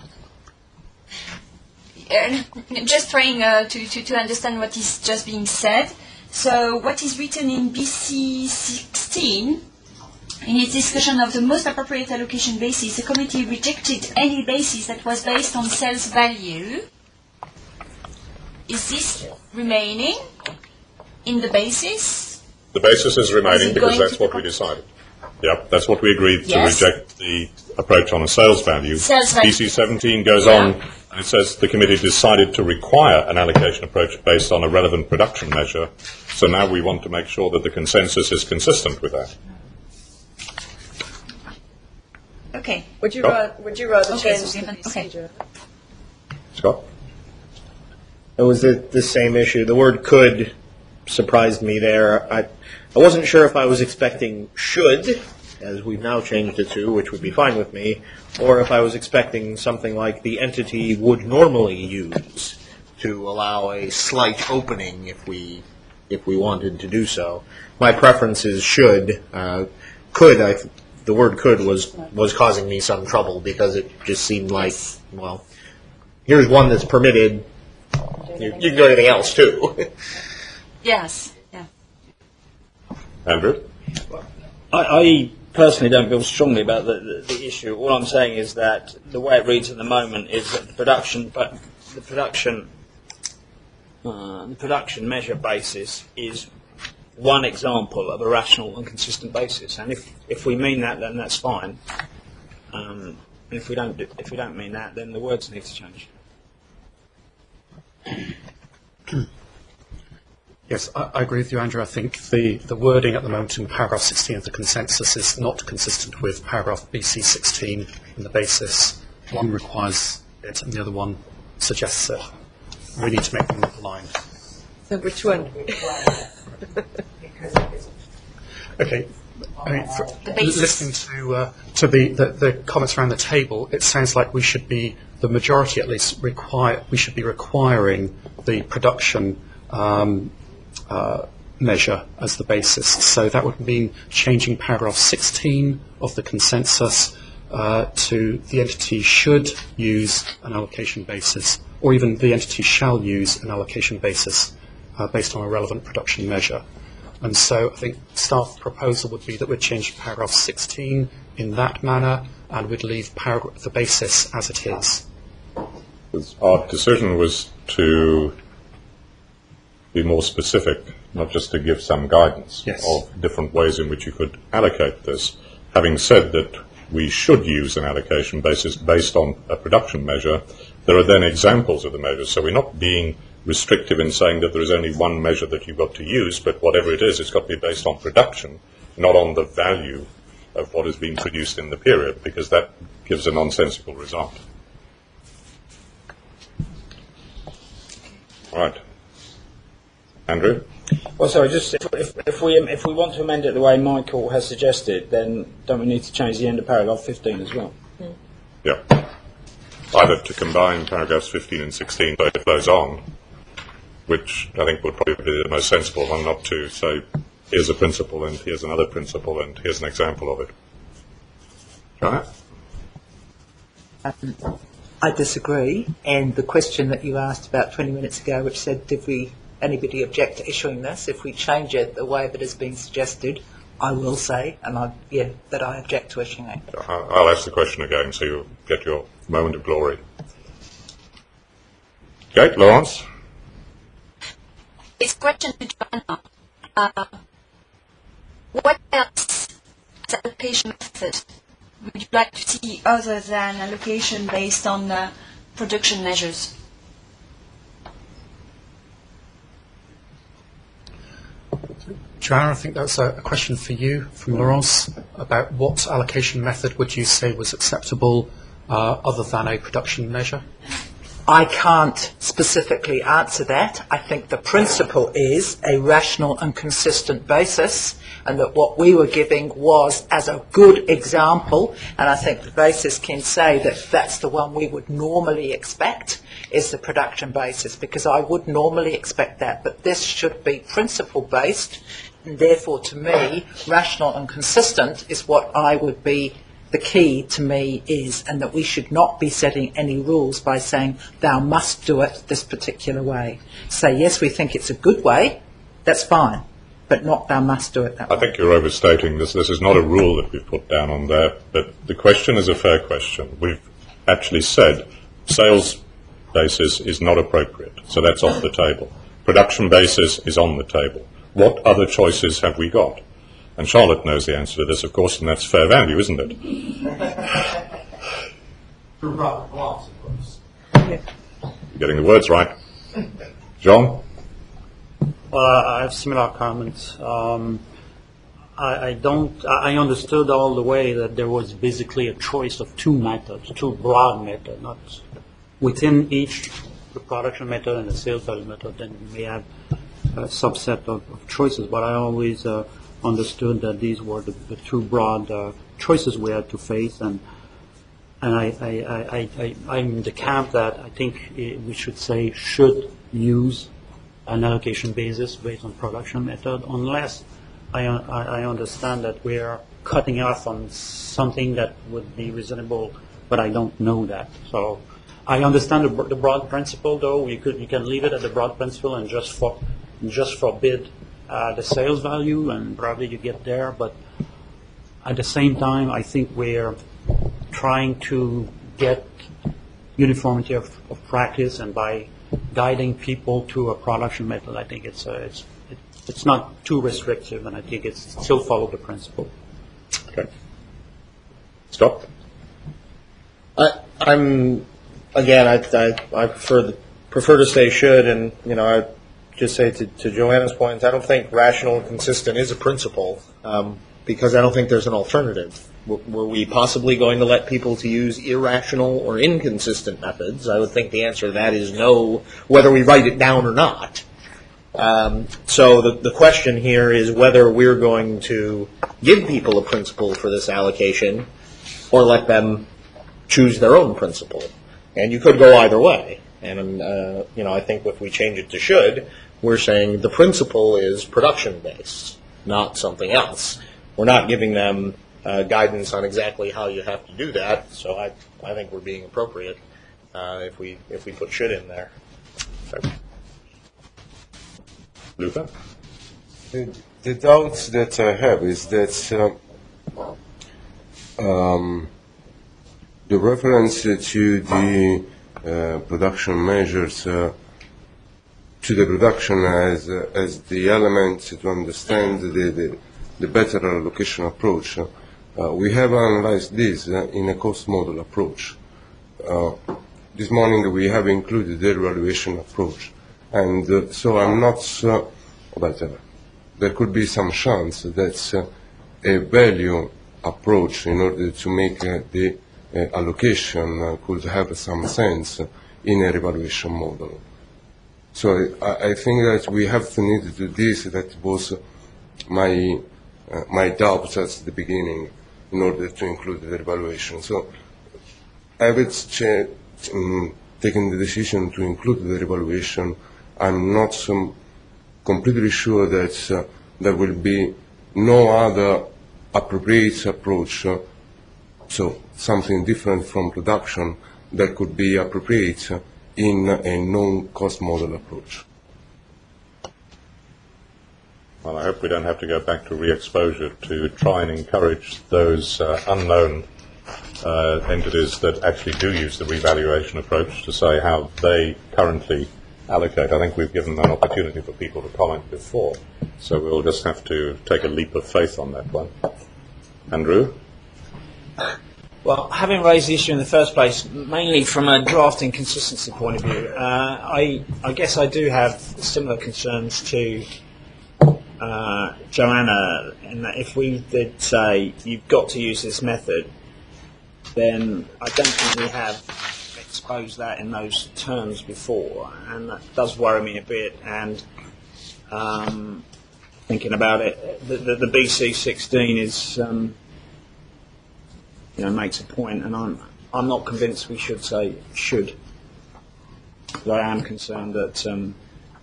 [SPEAKER 2] Uh, just trying uh, to, to, to understand what is just being said. So what is written in B C sixteen, in its discussion of the most appropriate allocation basis, the committee rejected any basis that was based on sales value. Is this remaining? in the basis?
[SPEAKER 1] The basis is remaining
[SPEAKER 2] Is it
[SPEAKER 1] because
[SPEAKER 2] going
[SPEAKER 1] that's
[SPEAKER 2] to
[SPEAKER 1] what
[SPEAKER 2] the
[SPEAKER 1] we decided. Yep, that's what we agreed
[SPEAKER 2] Yes.
[SPEAKER 1] to reject the approach on a sales value.
[SPEAKER 2] Sales value.
[SPEAKER 1] B C seventeen goes
[SPEAKER 2] Yeah.
[SPEAKER 1] on and it says the committee decided to require an allocation approach based on a relevant production measure. So now we want to make sure that the consensus is consistent with that.
[SPEAKER 2] Okay.
[SPEAKER 3] Would you,
[SPEAKER 1] Scott?
[SPEAKER 3] ra- would you rather
[SPEAKER 2] Okay,
[SPEAKER 3] change
[SPEAKER 2] so
[SPEAKER 3] the
[SPEAKER 2] we
[SPEAKER 3] B
[SPEAKER 2] have-
[SPEAKER 3] C,
[SPEAKER 2] okay.
[SPEAKER 3] Joe?
[SPEAKER 1] Scott?
[SPEAKER 12] It was the, the same issue. The word could surprised me there. I, I wasn't sure if I was expecting should, as we've now changed it to, which would be fine with me, or if I was expecting something like the entity would normally use to allow a slight opening if we if we wanted to do so. My preference is should. Uh, could, I, the word could was, was causing me some trouble because it just seemed like, well, here's one that's permitted. You, you can do anything else, too.
[SPEAKER 2] Yes. Yeah.
[SPEAKER 1] Andrew?
[SPEAKER 10] I, I personally don't feel strongly about the, the, the issue. All I'm saying is that the way it reads at the moment is that the production, but the production, uh, the production measure basis is one example of a rational and consistent basis. And if, if we mean that, then that's fine. Um, and if we don't, do, if we don't mean that, then the words need to change.
[SPEAKER 8] Yes, I, I agree with you, Andrew. I think the, the wording at the moment in paragraph sixteen of the consensus is not consistent with paragraph B C sixteen in the basis. One requires it and the other one suggests it. We need to make them aligned.
[SPEAKER 3] So which one?
[SPEAKER 8] Okay. I mean, for, listening to uh, to the, the, the comments around the table, it sounds like we should be, the majority at least, require we should be requiring the production um, uh, measure as the basis. So that would mean changing paragraph sixteen of the consensus uh, to the entity should use an allocation basis, or even the entity shall use an allocation basis uh, based on a relevant production measure. And so I think staff proposal would be that we'd change paragraph sixteen in that manner and we'd leave paragraph, the basis as it is.
[SPEAKER 1] Our decision was to be more specific, not just to give some guidance
[SPEAKER 8] Yes.
[SPEAKER 1] of different ways in which you could allocate this. Having said that we should use an allocation basis based on a production measure, there are then examples of the measures. So we're not being restrictive in saying that there is only one measure that you've got to use, but whatever it is, it's got to be based on production, not on the value of what has been produced in the period, because that gives a nonsensical result. Right. Andrew?
[SPEAKER 10] Well, sorry, just if, if, if we if we want to amend it the way Michael has suggested, then don't we need to change the end of paragraph fifteen as well?
[SPEAKER 3] Mm.
[SPEAKER 1] Yeah. Either to combine paragraphs fifteen and sixteen, both of those on, which I think would probably be the most sensible one, not to say, here's a principle and here's another principle and here's an example of it. Right?
[SPEAKER 9] Um, I disagree. And the question that you asked about twenty minutes ago, which said, did we anybody object to issuing this? If we change it the way that has been suggested, I will say, and I, yeah, that I object to issuing it.
[SPEAKER 1] I'll ask the question again so you get your moment of glory. Okay, Laurence?
[SPEAKER 2] It's a question to Joanna. Uh, what else as allocation method would you like to see other than allocation based on uh, production measures?
[SPEAKER 8] Joanna, I think that's a, a question for you from Laurence about what allocation method would you say was acceptable uh, other than a production measure?
[SPEAKER 9] I can't specifically answer that. I think the principle is a rational and consistent basis, and that what we were giving was as a good example, and I think the basis can say that that's the one we would normally expect, is the production basis, because I would normally expect that, but this should be principle-based, and therefore to me, rational and consistent is what I would be, the key to me is, and that we should not be setting any rules by saying, thou must do it this particular way. Say, yes, we think it's a good way, that's fine, but not thou must do it that
[SPEAKER 1] I
[SPEAKER 9] way.
[SPEAKER 1] think you're overstating this. This is not a rule that we've put down on there, but the question is a fair question. We've actually said sales basis is not appropriate, so that's off the table. Production basis is on the table. what other choices have we got? And Charlotte knows the answer to this, of course, and that's fair value, isn't it?
[SPEAKER 10] True profit loss, of course.
[SPEAKER 1] You're getting the words right. John?
[SPEAKER 15] Well, I have similar comments. Um, I, I don't. I understood all the way that there was basically a choice of two methods, two broad methods, not within each the production method and the sales value method. Then you may have a subset of, of choices, but I always uh, understood that these were the, the two broad uh, choices we had to face, and and I, I, I, I, I'm in the camp that I think we should say should use an allocation basis based on production method, unless I, I, I understand that we are cutting off on something that would be reasonable, but I don't know that. So I understand the, the broad principle, though. You could you can leave it at the broad principle and just for just forbid uh, the sales value, and probably you get there. But at the same time, I think we're trying to get uniformity of, of practice, and by guiding people to a production method, I think it's uh, it's it, it's not too restrictive, and I think it's still follow the principle.
[SPEAKER 1] Okay. Stop.
[SPEAKER 12] I, I'm again. I, I, I prefer the, prefer to say should, and you know, I just say to, to Joanna's point, I don't think rational and consistent is a principle, um, because I don't think there's an alternative. Were we possibly going to let people to use irrational or inconsistent methods? I would think the answer to that is no, whether we write it down or not. Um, so the, the question here is whether we're going to give people a principle for this allocation or let them choose their own principle. And you could go either way. And, uh, you know, I think if we change it to should, we're saying the principle is production-based, not something else. We're not giving them Uh, guidance on exactly how you have to do that, so I I think we're being appropriate uh, if we if we put should in there.
[SPEAKER 1] Okay. Luca?
[SPEAKER 6] The, the doubt that I have is that uh, um, the reference to the uh, production measures uh, to the production as uh, as the element to understand the the, the better allocation approach. Uh, Uh, we have analyzed this uh, in a cost model approach. Uh, this morning we have included the evaluation approach. And uh, so I'm not, uh, but uh, there could be some chance that uh, a value approach in order to make uh, the uh, allocation uh, could have some sense in a evaluation model. So I, I think that we have to need to do this. That was my, uh, my doubt at the beginning, in order to include the evaluation. So I have um, taken the decision to include the evaluation. I'm not um, completely sure that uh, there will be no other appropriate approach, uh, so something different from production that could be appropriate uh, in a non-cost model approach.
[SPEAKER 1] Well, I hope we don't have to go back to re-exposure to try and encourage those uh, unknown uh, entities that actually do use the revaluation approach to say how they currently allocate. I think we've given an opportunity for people to comment before, so we'll just have to take a leap of faith on that one. Andrew?
[SPEAKER 10] Well, having raised the issue in the first place, mainly from a drafting consistency point of view, uh, I, I guess I do have similar concerns to Uh, Joanna, in that if we did say you've got to use this method, then I don't think we have exposed that in those terms before, and that does worry me a bit. And um, thinking about it, the, the, the B C sixteen is, um, you know, makes a point, and I'm I'm not convinced we should say should. But I am concerned that. Um,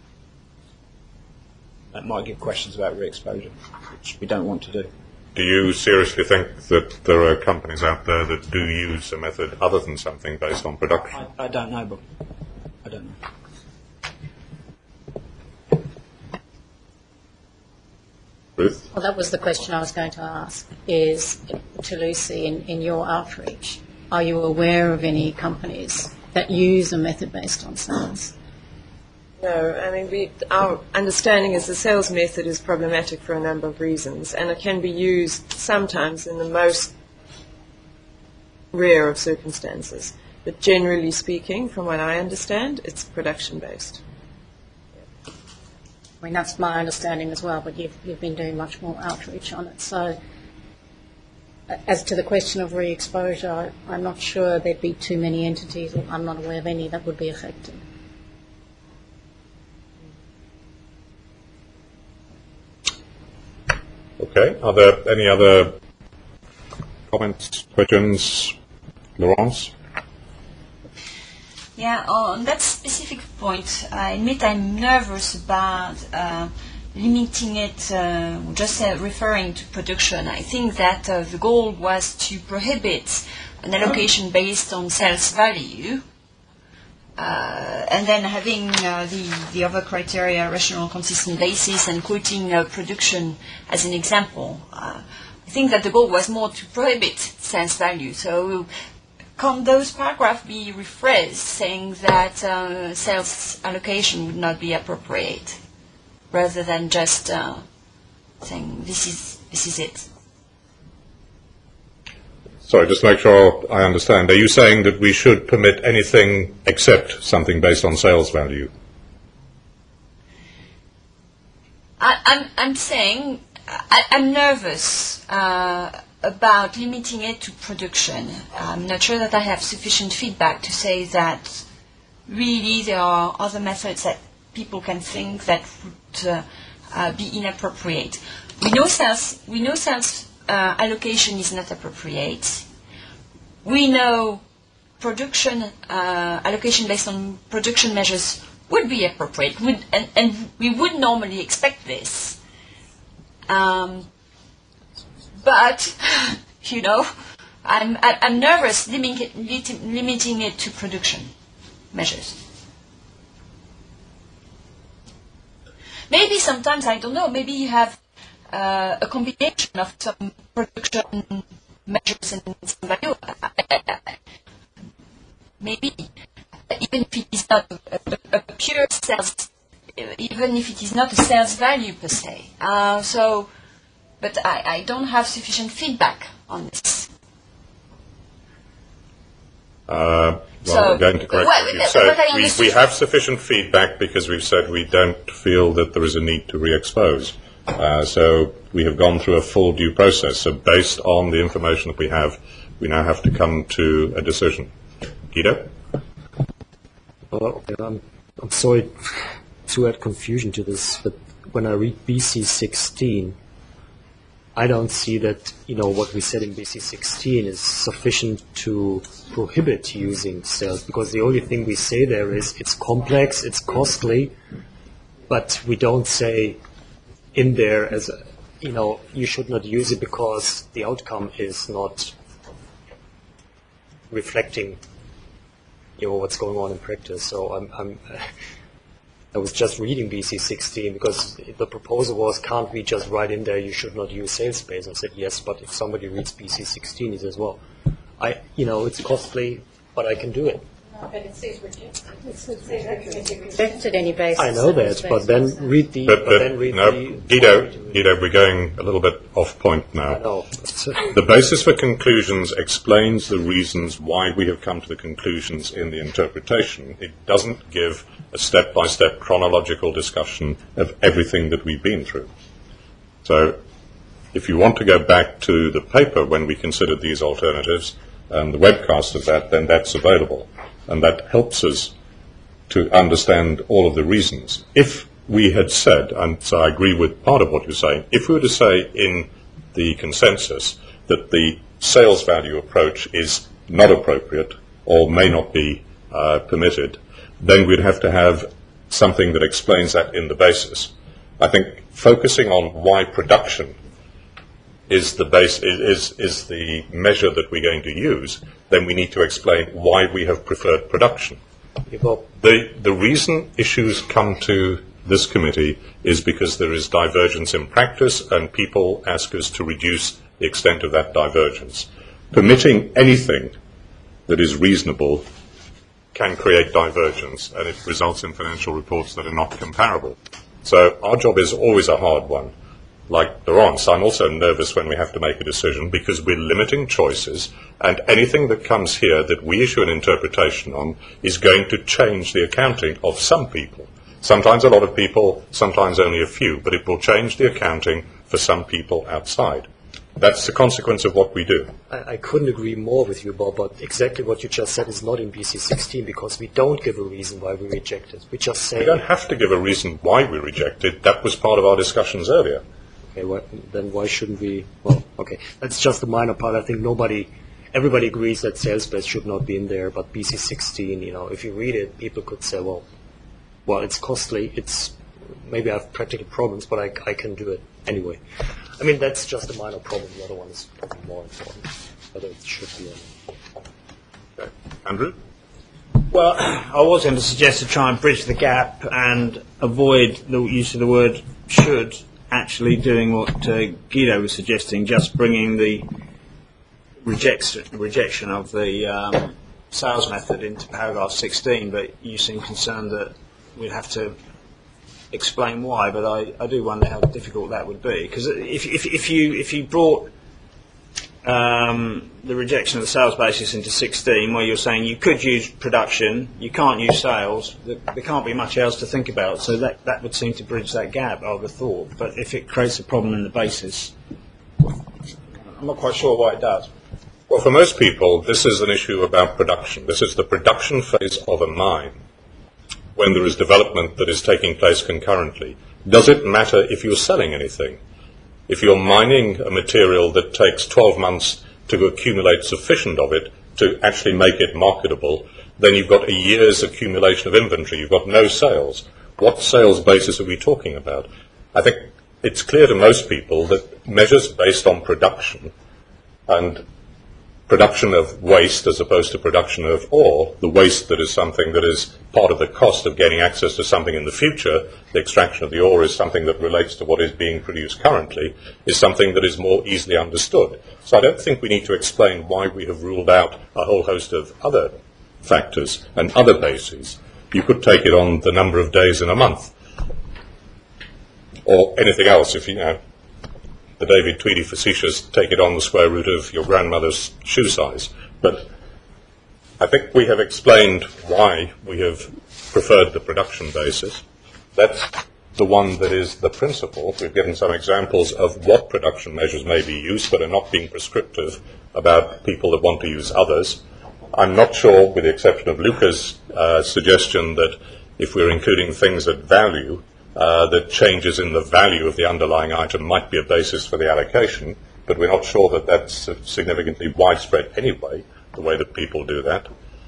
[SPEAKER 10] That might give questions about re-exposure, which we don't want to do.
[SPEAKER 1] Do you seriously think that there are companies out there that do use a method other than something based on production?
[SPEAKER 10] I, I don't know, but I don't know.
[SPEAKER 1] Ruth?
[SPEAKER 4] Well, that was the question I was going to ask, is to Lucy, in, in your outreach, are you aware of any companies that use a method based on sales?
[SPEAKER 3] No, I mean, we, our understanding is the sales method is problematic for a number of reasons, and it can be used sometimes in the most rare of circumstances. But generally speaking, from what I understand, it's production-based.
[SPEAKER 4] I mean, that's my understanding as well, but you've, you've been doing much more outreach on it. So as to the question of re-exposure, I'm not sure there'd be too many entities, or I'm not aware of any that would be affected.
[SPEAKER 1] Okay. Are there any other comments, questions? Laurence?
[SPEAKER 2] Yeah, on that specific point, I admit I'm nervous about uh, limiting it, uh, just uh, referring to production. I think that uh, the goal was to prohibit an allocation based on sales value, uh, and then having uh, the, the other criteria, rational, consistent basis, and quoting uh, production as an example. Uh, I think that the goal was more to prohibit sales value. So can those paragraphs be rephrased, saying that uh, sales allocation would not be appropriate, rather than just uh, saying this is this is it?
[SPEAKER 1] Sorry, just to make sure I understand. Are you saying that we should permit anything except something based on sales value?
[SPEAKER 2] I, I'm, I'm saying I, I'm nervous uh, about limiting it to production. I'm not sure that I have sufficient feedback to say that really there are other methods that people can think that would uh, uh, be inappropriate. We know sales, we know sales uh, allocation is not appropriate. We know production uh, allocation based on production measures would be appropriate, would, and, and we would normally expect this. Um, but, you know, I'm, I'm nervous limiting it, limiting it to production measures. Maybe sometimes, I don't know, maybe you have uh, a combination of some production measures and some value. Maybe, even if it is not a, a, a pure sales, even if it is not a sales value per se. Uh, so, but I, I don't have sufficient feedback on this.
[SPEAKER 1] Uh, well,
[SPEAKER 2] So,
[SPEAKER 1] I'm going to correct
[SPEAKER 2] well,
[SPEAKER 1] what you
[SPEAKER 2] but-
[SPEAKER 1] said.
[SPEAKER 2] but I
[SPEAKER 1] We,
[SPEAKER 2] understood-
[SPEAKER 1] we have sufficient feedback because we've said we don't feel that there is a need to re-expose. Uh, so we have gone through a full due process. So based on the information that we have, we now have to come to a decision. Guido?
[SPEAKER 14] Well, I'm, I'm sorry to add confusion to this, but when I read B C sixteen, I don't see that, you know, what we said in B C sixteen is sufficient to prohibit using sales, because the only thing we say there is it's complex, it's costly, but we don't say in there as, a, you know, you should not use it because the outcome is not reflecting, you know, what's going on in practice. So I'm, I'm I was just reading B C sixteen because the proposal was, can't we just write in there you should not use sales space? I said yes, but if somebody reads B C sixteen, he says, well, I, you know, it's costly, but I can do it.
[SPEAKER 4] No, but it says rejected. It says rejected any basis.
[SPEAKER 14] I know that, but then read the.
[SPEAKER 1] But,
[SPEAKER 14] but then
[SPEAKER 1] but
[SPEAKER 14] read
[SPEAKER 1] no,
[SPEAKER 14] the.
[SPEAKER 1] Guido, Guido, we're going a little bit off point now.
[SPEAKER 14] I know.
[SPEAKER 1] The basis for conclusions explains the reasons why we have come to the conclusions in the interpretation. It doesn't give a step-by-step chronological discussion of everything that we've been through. So if you want to go back to the paper when we considered these alternatives and the webcast of that, then that's available. And that helps us to understand all of the reasons. If we had said, and so I agree with part of what you're saying, if we were to say in the consensus that the sales value approach is not appropriate or may not be uh, permitted, then we'd have to have something that explains that in the basis. I think focusing on why production is the base is, is is the measure that we're going to use, then we need to explain why we have preferred production. The the reason issues come to this committee is because there is divergence in practice and people ask us to reduce the extent of that divergence. Permitting anything that is reasonable can create divergence, and it results in financial reports that are not comparable. So our job is always a hard one. Like Laurence, I'm also nervous when we have to make a decision because we're limiting choices, and anything that comes here that we issue an interpretation on is going to change the accounting of some people. Sometimes a lot of people, sometimes only a few, but it will change the accounting for some people outside. That's the consequence of what we do.
[SPEAKER 14] I, I couldn't agree more with you, Bob, but exactly what you just said is not in B C sixteen because we don't give a reason why we reject it. We just say...
[SPEAKER 1] We don't have to give a reason why we reject it. That was part of our discussions earlier.
[SPEAKER 14] Okay, well, then why shouldn't we... Well, okay, that's just a minor part. I think nobody... Everybody agrees that sales-based should not be in there, but B C sixteen, you know, if you read it, people could say, well, well, it's costly, it's... Maybe I have practical problems, but I, I can do it anyway. I mean, that's just a minor problem. The other one is probably more important, whether it should be or not.
[SPEAKER 1] Okay. Andrew?
[SPEAKER 10] Well, I was going to suggest to try and bridge the gap and avoid the use of the word should, actually doing what uh, Guido was suggesting, just bringing the rejection, rejection of the um, sales method into paragraph sixteen, but you seem concerned that we'd have to explain why, but I, I do wonder how difficult that would be. Because if, if, if you if you brought um, the rejection of the sales basis into sixteen, where you're saying you could use production, you can't use sales, there, there can't be much else to think about. So that, that would seem to bridge that gap, I would have thought. But if it creates a problem in the basis, I'm not quite sure why it does.
[SPEAKER 1] Well, for most people, this is an issue about production. This is the production phase of a mine, when there is development that is taking place concurrently. Does it matter if you're selling anything? If you're mining a material that takes twelve months to accumulate sufficient of it to actually make it marketable, then you've got a year's accumulation of inventory. You've got no sales. What sales basis are we talking about? I think it's clear to most people that measures based on production and production of waste as opposed to production of ore, the waste that is something that is part of the cost of gaining access to something in the future, the extraction of the ore is something that relates to what is being produced currently, is something that is more easily understood. So I don't think we need to explain why we have ruled out a whole host of other factors and other bases. You could take it on the number of days in a month, or anything else if you know. The David Tweedy facetious, take it on the square root of your grandmother's shoe size. But I think we have explained why we have preferred the production basis. That's the one that is the principle. We've given some examples of what production measures may be used, but are not being prescriptive about people that want to use others. I'm not sure, with the exception of Luca's uh, suggestion, that if we're including things at value, Uh, that changes in the value of the underlying item might be a basis for the allocation, but we're not sure that that's significantly widespread anyway, the way that people do that.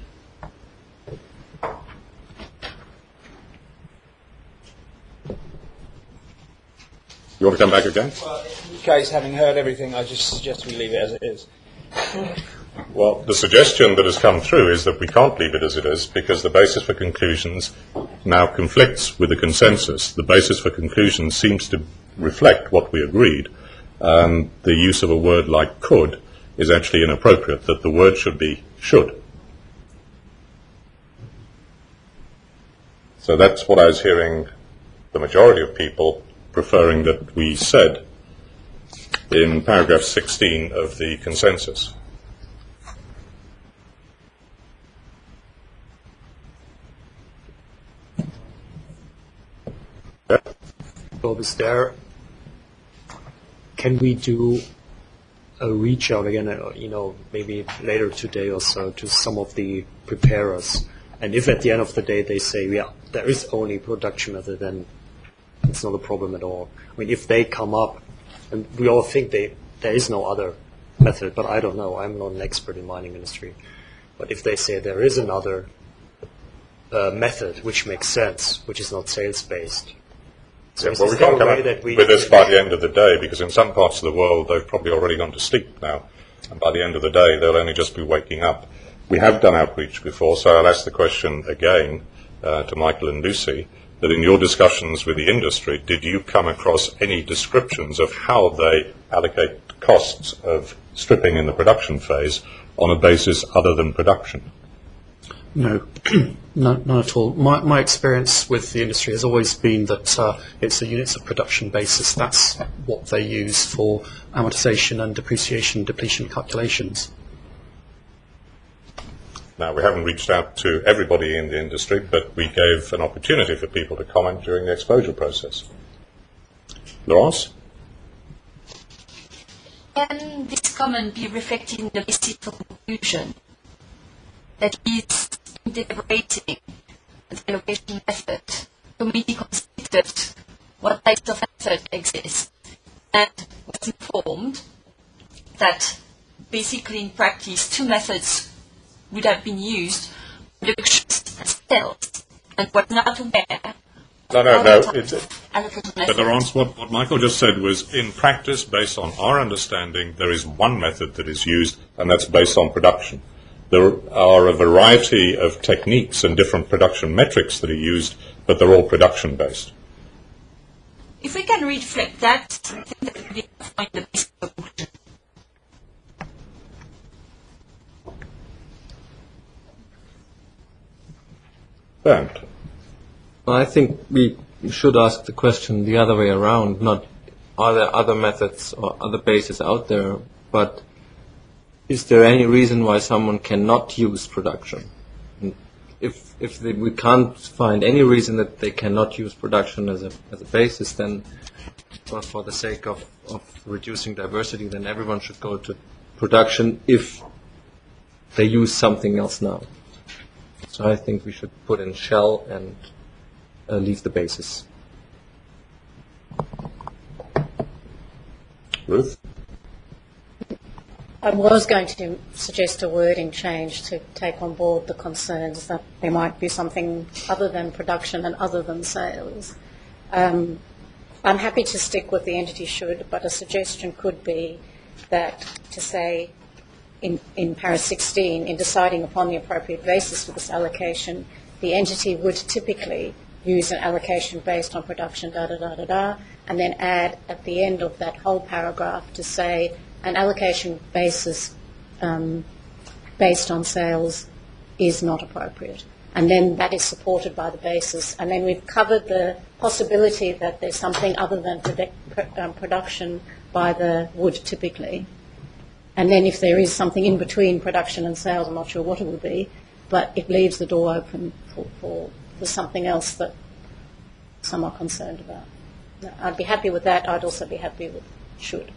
[SPEAKER 1] You want to come back again?
[SPEAKER 10] Well, in this case, having heard everything, I just suggest we leave it as it is.
[SPEAKER 1] Well, the suggestion that has come through is that we can't leave it as it is because the basis for conclusions now conflicts with the consensus. The basis for conclusions seems to reflect what we agreed. Um, the use of a word like could is actually inappropriate, that the word should be should. So that's what I was hearing the majority of people preferring that we said in paragraph sixteen of the consensus.
[SPEAKER 14] Bob, is there, can we do a reach out again, uh, you know, maybe later today or so to some of the preparers? And if at the end of the day they say, yeah, there is only production method, then it's not a problem at all. I mean, if they come up, and we all think they, there is no other method, but I don't know, I'm not an expert in mining industry. But if they say there is another uh, method which makes sense, which is not sales-based, so
[SPEAKER 1] yeah, well, we can't come up with this by the end of the day, because in some parts of the world they've probably already gone to sleep now, and by the end of the day they'll only just be waking up. We have done outreach before, so I'll ask the question again uh, to Michael and Lucy, that in your discussions with the industry, did you come across any descriptions of how they allocate costs of stripping in the production phase on a basis other than production?
[SPEAKER 8] No, none, none at all. My, my experience with the industry has always been that uh, it's a units of production basis. That's what they use for amortization and depreciation depletion calculations.
[SPEAKER 1] Now, we haven't reached out to everybody in the industry, but we gave an opportunity for people to comment during the exposure process. Laurence?
[SPEAKER 2] Can this comment be reflected in the basis for conclusion? That is, in deliberating the allocation method, the committee considered what types of method exist and was informed that basically in practice two methods would have been used, reductions and sales, and was not aware.
[SPEAKER 1] No, no, no. It's, but Laurence, what, what Michael just said was, in practice, based on our understanding, there is one method that is used, and that's based on production. There are a variety of techniques and different production metrics that are used, but they're all production-based.
[SPEAKER 2] If we can reflect that, I think that would be find the best conclusion.
[SPEAKER 1] Bernd?
[SPEAKER 16] I think we should ask the question the other way around, not are there other methods or other bases out there, but is there any reason why someone cannot use production? If if they, we can't find any reason that they cannot use production as a as a basis, then for, for the sake of, of reducing diversity, then everyone should go to production if they use something else now. So I think we should put in shell and uh, leave the basis.
[SPEAKER 1] Ruth?
[SPEAKER 4] I was going to suggest a wording change to take on board the concerns that there might be something other than production and other than sales. Um, I'm happy to stick with the entity should, but a suggestion could be that to say in, in para sixteen, in deciding upon the appropriate basis for this allocation, the entity would typically use an allocation based on production, da da da da da, and then add at the end of that whole paragraph to say an allocation basis um, based on sales is not appropriate. And then that is supported by the basis. And then we've covered the possibility that there's something other than produ- um, production by the would typically. And then if there is something in between production and sales, I'm not sure what it will be, but it leaves the door open for, for, for something else that some are concerned about. I'd be happy with that. I'd also be happy with should.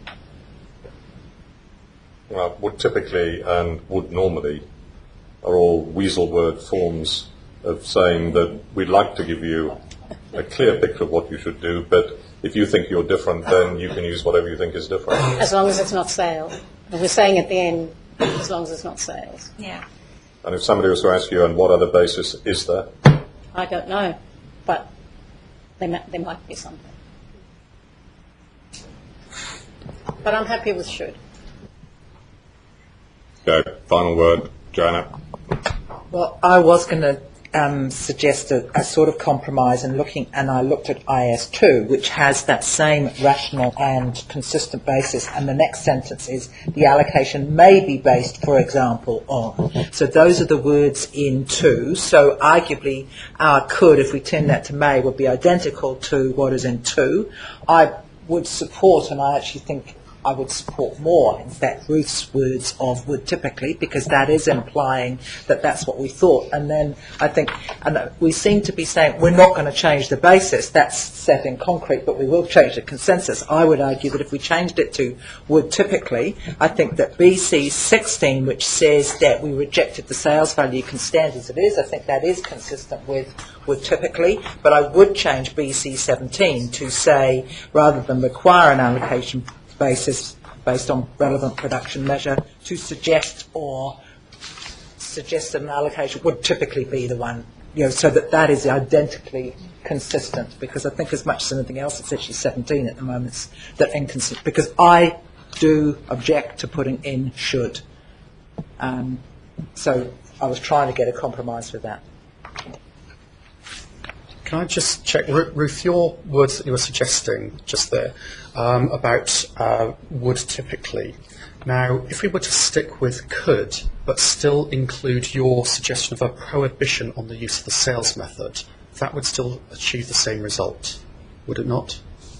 [SPEAKER 1] Well, would typically and would normally are all weasel word forms of saying that we'd like to give you a clear picture of what you should do, but if you think you're different, then you can use whatever you think is different.
[SPEAKER 4] As long as it's not sale. And we're saying at the end, as long as it's not sales.
[SPEAKER 2] Yeah.
[SPEAKER 1] And if somebody was to ask you, on what other basis is there?
[SPEAKER 4] I don't know, but there, ma- there might be something. But I'm happy with should.
[SPEAKER 1] Okay, final word, Joanna.
[SPEAKER 9] Well, I was going to um, suggest a, a sort of compromise, and looking, and I looked at I S two, which has that same rational and consistent basis. And the next sentence is the allocation may be based, for example, on. So those are the words in two. So arguably, our could, if we turn that to may, would be identical to what is in two. I would support, and I actually think I would support more, in fact, Ruth's words of would typically, because that is implying that that's what we thought. And then I think, and we seem to be saying we're not going to change the basis, that's set in concrete, but we will change the consensus. I would argue that if we changed it to would typically, I think that B C sixteen, which says that we rejected the sales value, can stand as it is. I think that is consistent with would typically, but I would change B C seventeen to say, rather than require an allocation basis based on relevant production measure, to suggest or suggest that an allocation would typically be the one, you know, so that that is identically consistent, because I think as much as anything else it's actually seventeen at the moment that inconsistent, because I do object to putting in should. Um, so I was trying to get a compromise with that.
[SPEAKER 8] Can I just check, Ruth, your words that you were suggesting just there um, about uh, would typically, Now, if we were to stick with could, but still include your suggestion of a prohibition on the use of the sales method, that would still achieve the same result, would it not?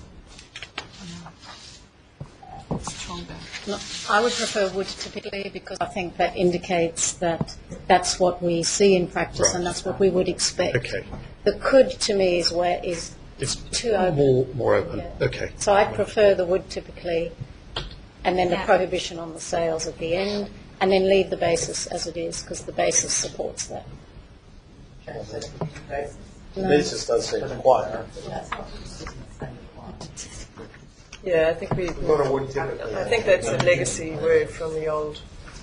[SPEAKER 4] No, I would prefer would typically because I think that indicates that that's what we see in practice
[SPEAKER 8] Right.
[SPEAKER 4] and that's what we would expect.
[SPEAKER 8] Okay.
[SPEAKER 4] The could to me is where is
[SPEAKER 8] It's
[SPEAKER 4] too open.
[SPEAKER 8] more, more open.
[SPEAKER 4] Yeah.
[SPEAKER 8] Okay.
[SPEAKER 4] So I prefer the would typically, and then the
[SPEAKER 2] Yeah.
[SPEAKER 4] prohibition on the sales at the end, and then leave the basis as it is because the basis supports that. No.
[SPEAKER 12] Basis does say require.
[SPEAKER 3] Yeah, I think we.
[SPEAKER 12] Go to would typically.
[SPEAKER 3] I think that's a legacy word from the old,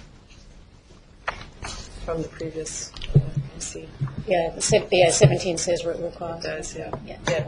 [SPEAKER 3] from the previous uh, P C.
[SPEAKER 4] Yeah, the se- yeah, seventeen says it requires.
[SPEAKER 3] It does, yeah.
[SPEAKER 4] Yeah.
[SPEAKER 3] Yeah.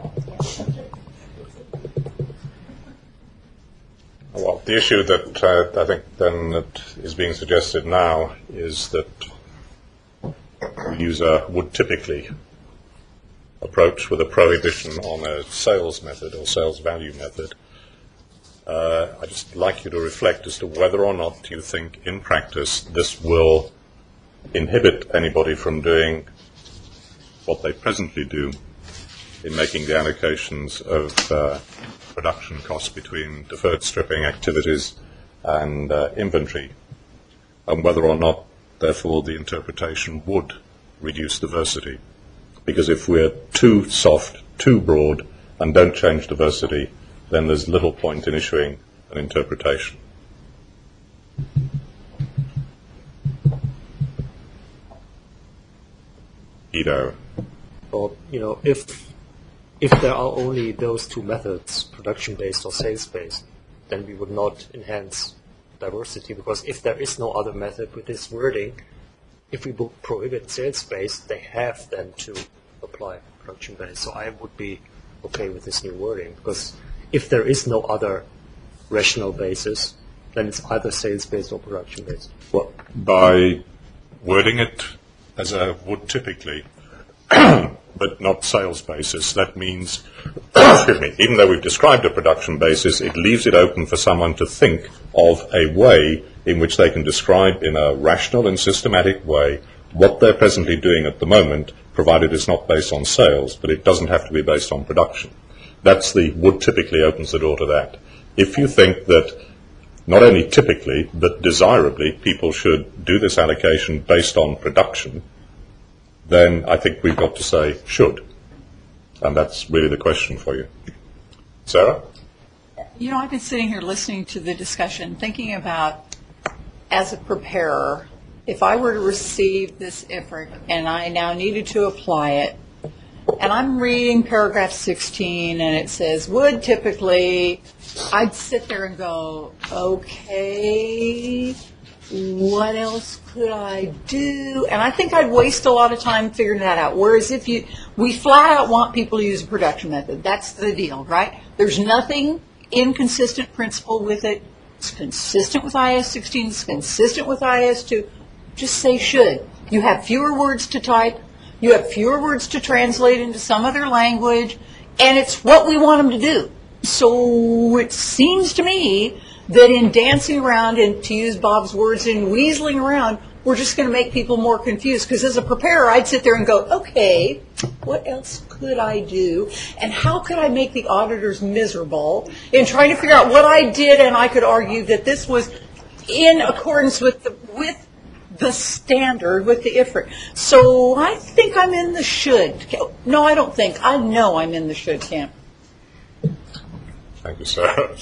[SPEAKER 1] Well, the issue that uh, I think then that is being suggested now is that we use a would typically approach with a prohibition on a sales method or sales value method. Uh, I'd just like you to reflect as to whether or not you think in practice this will inhibit anybody from doing what they presently do in making the allocations of uh, production costs between deferred stripping activities and uh, inventory, and whether or not, therefore, the interpretation would reduce diversity. Because if we're too soft, too broad, and don't change diversity, then there's little point in issuing an interpretation. Guido.
[SPEAKER 14] Or, you know, if if there are only those two methods, production-based or sales-based, then we would not enhance diversity, because if there is no other method with this wording, if we would prohibit sales-based, they have then to apply production-based. So I would be okay with this new wording, because if there is no other rational basis, then it's either sales-based or production-based.
[SPEAKER 1] Well, by wording it as a would typically, but not sales basis, that means, excuse me, even though we've described a production basis, it leaves it open for someone to think of a way in which they can describe in a rational and systematic way what they're presently doing at the moment, provided it's not based on sales, but it doesn't have to be based on production. That's the would typically opens the door to that. If you think that not only typically, but desirably, people should do this allocation based on production, then I think we've got to say should. And that's really the question for you. Sarah?
[SPEAKER 7] You know, I've been sitting here listening to the discussion, thinking about, as a preparer, if I were to receive this I F R C and I now needed to apply it, and I'm reading paragraph sixteen and it says, would typically, I'd sit there and go, okay, what else could I do? And I think I'd waste a lot of time figuring that out. Whereas if you, we flat out want people to use a production method. That's the deal, right? There's nothing inconsistent principle with it. It's consistent with I S sixteen. It's consistent with I S two. Just say should. You have fewer words to type. You have fewer words to translate into some other language. And it's what we want them to do. So it seems to me that in dancing around, and to use Bob's words, in weaseling around, we're just going to make people more confused. Because as a preparer, I'd sit there and go, okay, what else could I do? And how could I make the auditors miserable in trying to figure out what I did? And I could argue that this was in accordance with the, with the standard, with the I F R C. So I think I'm in the should. No, I don't think. I know I'm in the should camp.
[SPEAKER 1] Thank you, Sarah.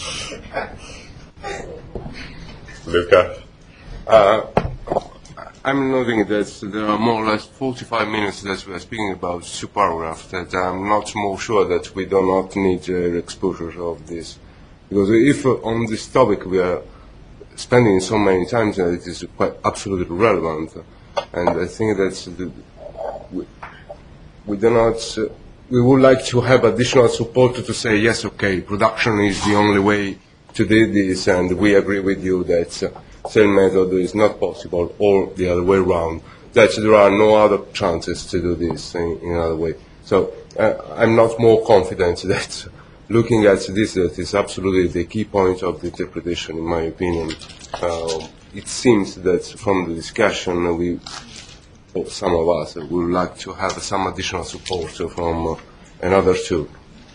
[SPEAKER 1] Luca?
[SPEAKER 6] Uh, I'm noting that there are more or less forty-five minutes that we are speaking about two paragraphs, that I'm not more sure that we do not need uh, exposure of this. Because if uh, on this topic we are spending so many times, uh, it is quite absolutely relevant. And I think that the, we, we do not, uh, we would like to have additional support to say, yes, okay, production is the only way to do this, and we agree with you that uh, sale method is not possible, or the other way around, that there are no other chances to do this in, in another way. So uh, I'm not more confident that looking at this, that is absolutely the key point of the interpretation, in my opinion. Uh, it seems that from the discussion, we, or some of us, would like to have some additional support from uh, another two.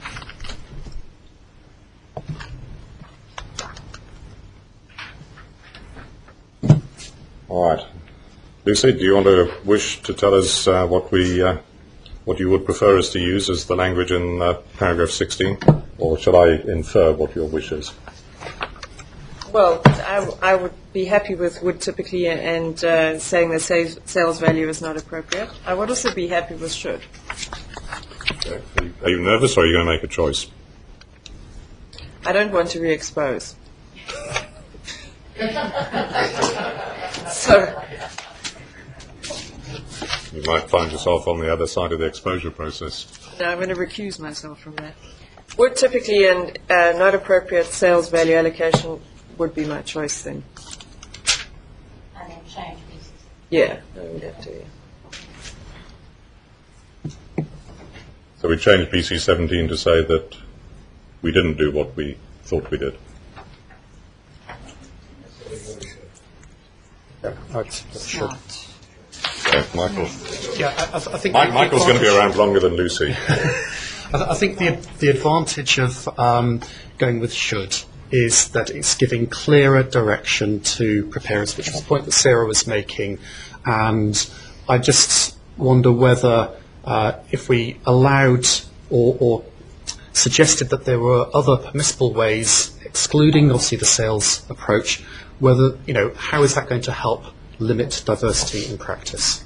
[SPEAKER 1] All right. Lucy, do you want to wish to tell us uh, what we, uh, what you would prefer us to use as the language in uh, paragraph sixteen, or shall I infer what your wish is?
[SPEAKER 3] Well, I, I would be happy with would typically and uh, saying that sales, sales value is not appropriate. I would also be happy with should.
[SPEAKER 1] Okay. Are you, are you nervous, or are you going to make a choice?
[SPEAKER 3] I don't want to re-expose. So
[SPEAKER 1] you might find yourself on the other side of the exposure process.
[SPEAKER 3] No, I'm going to recuse myself from that. Would typically and uh, not appropriate sales value allocation would be my choice then.
[SPEAKER 4] And then change pieces.
[SPEAKER 3] Yeah, I would have to. Yeah.
[SPEAKER 1] So we changed B C seventeen to say that we didn't do what we thought we did.
[SPEAKER 8] Yeah, that's sure.
[SPEAKER 1] Okay, Michael.
[SPEAKER 8] Yeah, I, I think
[SPEAKER 1] Mike, Michael's going to be around longer than Lucy.
[SPEAKER 8] I, th- I think the the advantage of um, going with should is that it's giving clearer direction to preparers, which was the point that Sarah was making. And I just wonder whether uh, if we allowed or, or suggested that there were other permissible ways, excluding obviously the sales approach, whether, you know, how is that going to help limit diversity in practice?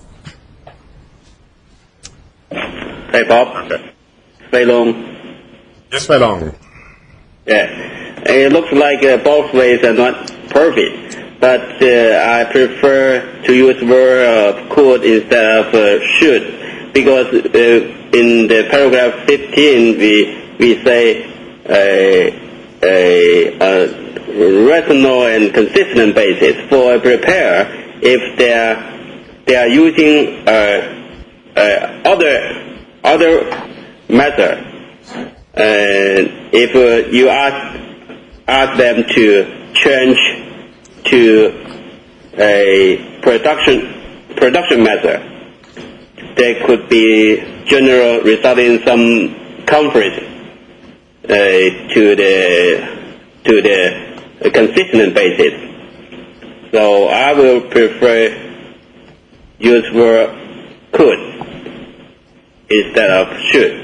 [SPEAKER 5] Hey, Bob.
[SPEAKER 1] Okay.
[SPEAKER 5] Fei Long.
[SPEAKER 1] Yes, Fei Long.
[SPEAKER 5] Yeah. It looks like uh, both ways are not perfect, but uh, I prefer to use word uh, could instead of uh, should, because uh, in the paragraph fifteen we we say a, a, a rational and consistent basis for a preparer if they are they are using uh, uh, other other method. And if uh, you ask ask them to change to a production production method, there could be general resulting in some conflict uh, to the to the consistent basis. So I will prefer use word could instead of should.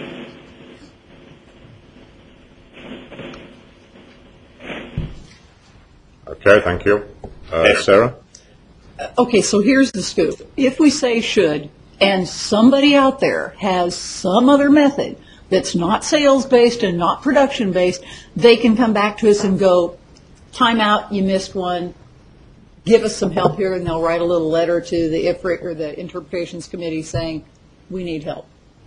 [SPEAKER 1] Okay, thank you. Uh, Sarah?
[SPEAKER 7] Okay, so here's the scoop. If we say should, and somebody out there has some other method that's not sales-based and not production-based, they can come back to us and go, time out, you missed one, give us some help here, and they'll write a little letter to the I F R I C or the Interpretations Committee saying, we need help.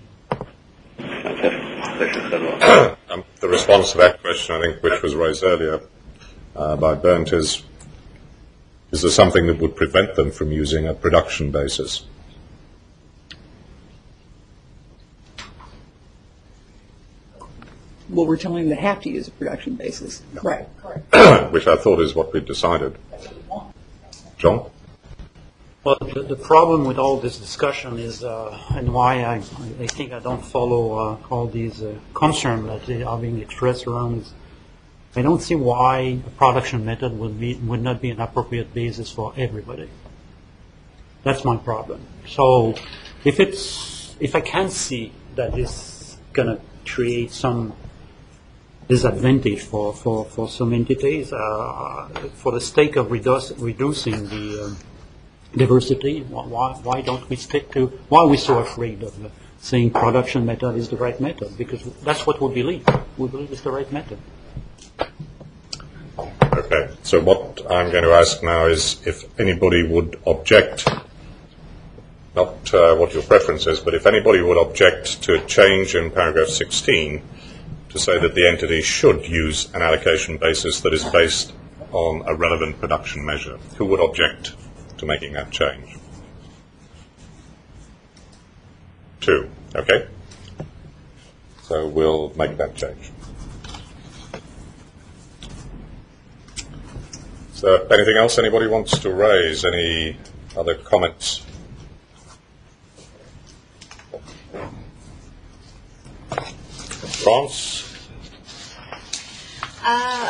[SPEAKER 1] um, the response to that question, I think, which was raised earlier uh, by Bernd, is, is there something that would prevent them from using a production basis?
[SPEAKER 7] Well, we're telling them they have to use a production basis. No. Right.
[SPEAKER 1] Which I thought is what we decided. John?
[SPEAKER 15] Well, the, the problem with all this discussion is, uh, and why I, I think I don't follow uh, all these uh, concerns that are being expressed around, is I don't see why a production method would be would not be an appropriate basis for everybody. That's my problem. So, if it's if I can see that it's going to create some disadvantage for, for, for some entities, uh, for the sake of reduce, reducing the um, diversity, why, why don't we stick to, why are we so afraid of uh, saying production method is the right method? Because that's what we believe. We believe it's the right method.
[SPEAKER 1] Okay, so what I'm going to ask now is if anybody would object, not uh, what your preference is, but if anybody would object to a change in paragraph sixteen to say that the entity should use an allocation basis that is based on a relevant production measure. Who would object to making that change? Two, okay? So we'll make that change. Uh, anything else anybody wants to raise? Any other comments? France?
[SPEAKER 2] Uh,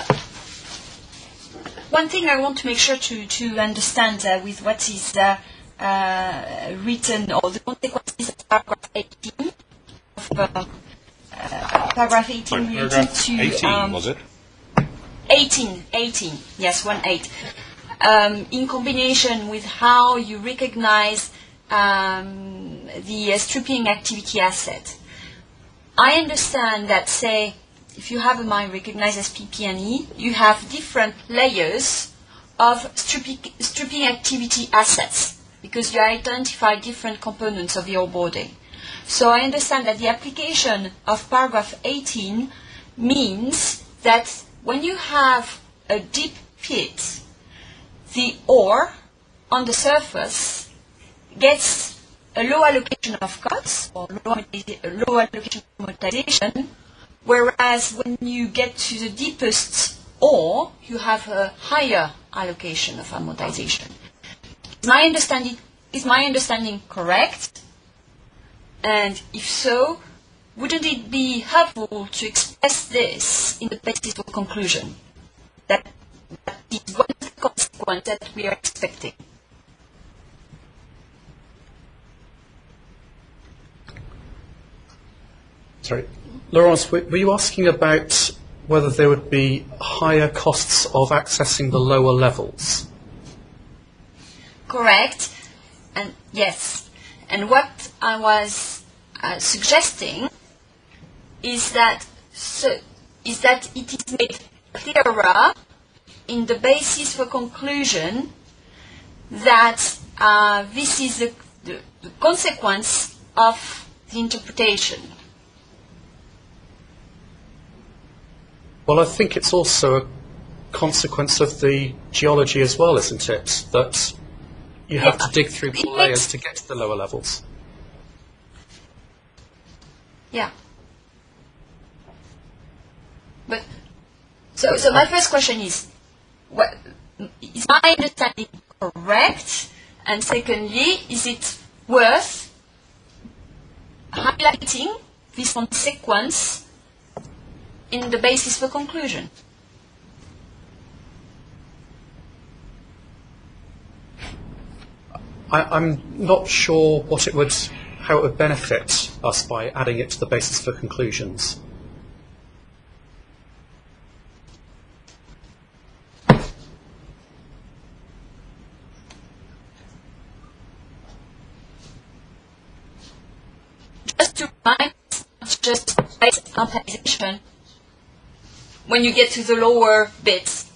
[SPEAKER 2] one thing I want to make sure to, to understand uh, with what is uh, uh, written, or the consequences of paragraph eighteen, of uh, uh, paragraph eighteen related
[SPEAKER 1] Paragraph
[SPEAKER 2] to...
[SPEAKER 1] eighteen,
[SPEAKER 2] um,
[SPEAKER 1] was it?
[SPEAKER 2] eighteen, eighteen, yes, one eight. Um, in combination with how you recognize um, the uh, stripping activity asset. I understand that, say, if you have a mine recognized as P P and E, you have different layers of stripping, stripping activity assets because you identify different components of your body. So I understand that the application of paragraph eighteen means that when you have a deep pit, the ore on the surface gets a low allocation of costs or low, low allocation of amortization, whereas when you get to the deepest ore, you have a higher allocation of amortization. Is my understanding, is my understanding correct? And if so, wouldn't it be helpful to express this in the basis for conclusion? That, that is one consequence that we are expecting.
[SPEAKER 8] Sorry, Laurence, were were you asking about whether there would be higher costs of accessing the lower levels?
[SPEAKER 2] Correct, and yes. And what I was uh, suggesting is that so, is that it is made clearer in the basis for conclusion that uh, this is the, the, the consequence of the interpretation.
[SPEAKER 8] Well, I think it's also a consequence of the geology as well, isn't it? That you have to dig through more layers to get to the lower levels.
[SPEAKER 2] Yeah. But so, so my first question is, what, is my understanding correct? And secondly, is it worth highlighting this consequence in the basis for conclusion?
[SPEAKER 8] I, I'm not sure what it would, how it would benefit us by adding it to the basis for conclusions.
[SPEAKER 2] Just to remind, it's just base amortization when you get to the lower bits.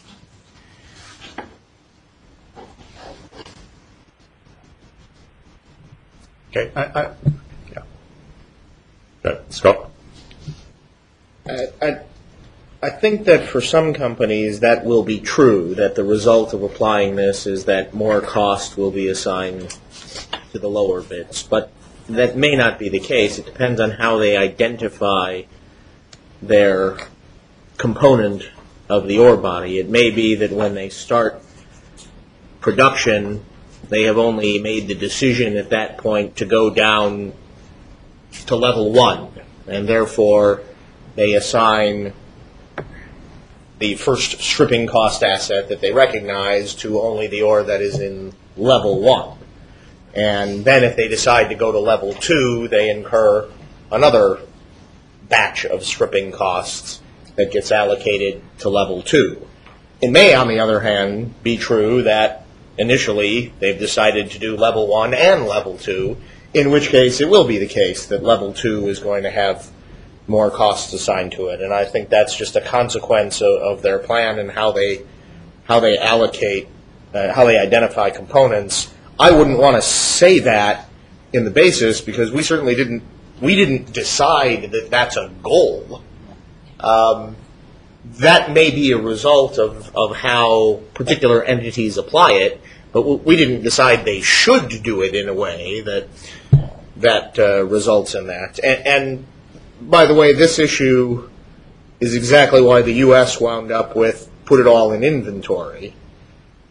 [SPEAKER 8] Okay, I, I, yeah.
[SPEAKER 1] Okay. Scott?
[SPEAKER 12] I, I, I think that for some companies that will be true, that the result of applying this is that more cost will be assigned to the lower bits. But that may not be the case. It depends on how they identify their component of the ore body. It may be that when they start production, they have only made the decision at that point to go down to level one, and therefore they assign the first stripping cost asset that they recognize to only the ore that is in level one. And then if they decide to go to level two, they incur another batch of stripping costs that gets allocated to level two. It may, on the other hand, be true that initially they've decided to do level one and level two, in which case it will be the case that level two is going to have more costs assigned to it. And I think that's just a consequence of, of their plan and how they how they allocate, uh, how they identify components. I wouldn't want to say that in the basis because we certainly didn't we didn't decide that that's a goal. Um, that may be a result of, of how particular entities apply it, but we didn't decide they should do it in a way that that uh, results in that. And, and by the way, this issue is exactly why the U S wound up with put it all in inventory,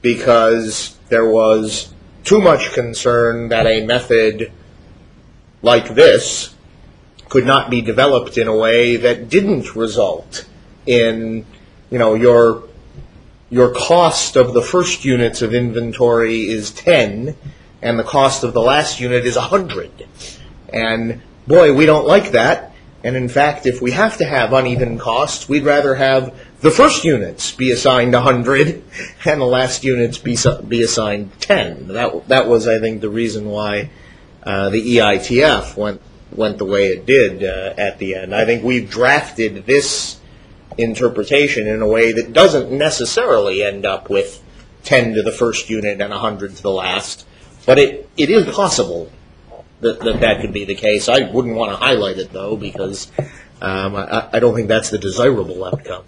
[SPEAKER 12] because there was too much concern that a method like this could not be developed in a way that didn't result in, you know, your your cost of the first units of inventory is ten, and the cost of the last unit is one hundred. And, boy, we don't like that. And, in fact, if we have to have uneven costs, we'd rather have the first units be assigned one hundred and the last units be, be assigned ten. That, that was, I think, the reason why uh, the E I T F went, went the way it did uh, at the end. I think we've drafted this interpretation in a way that doesn't necessarily end up with ten to the first unit and one hundred to the last, but it, it is possible that, that that could be the case. I wouldn't want to highlight it, though, because um, I, I don't think that's the desirable outcome.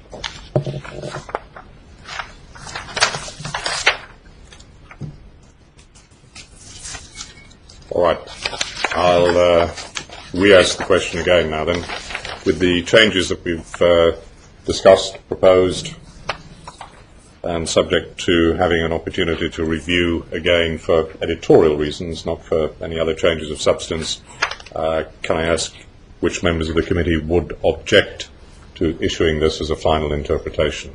[SPEAKER 1] All right. I'll uh, re-ask the question again now then. With the changes that we've uh, discussed, proposed, and subject to having an opportunity to review again for editorial reasons, not for any other changes of substance, uh, can I ask which members of the committee would object to issuing this as a final interpretation?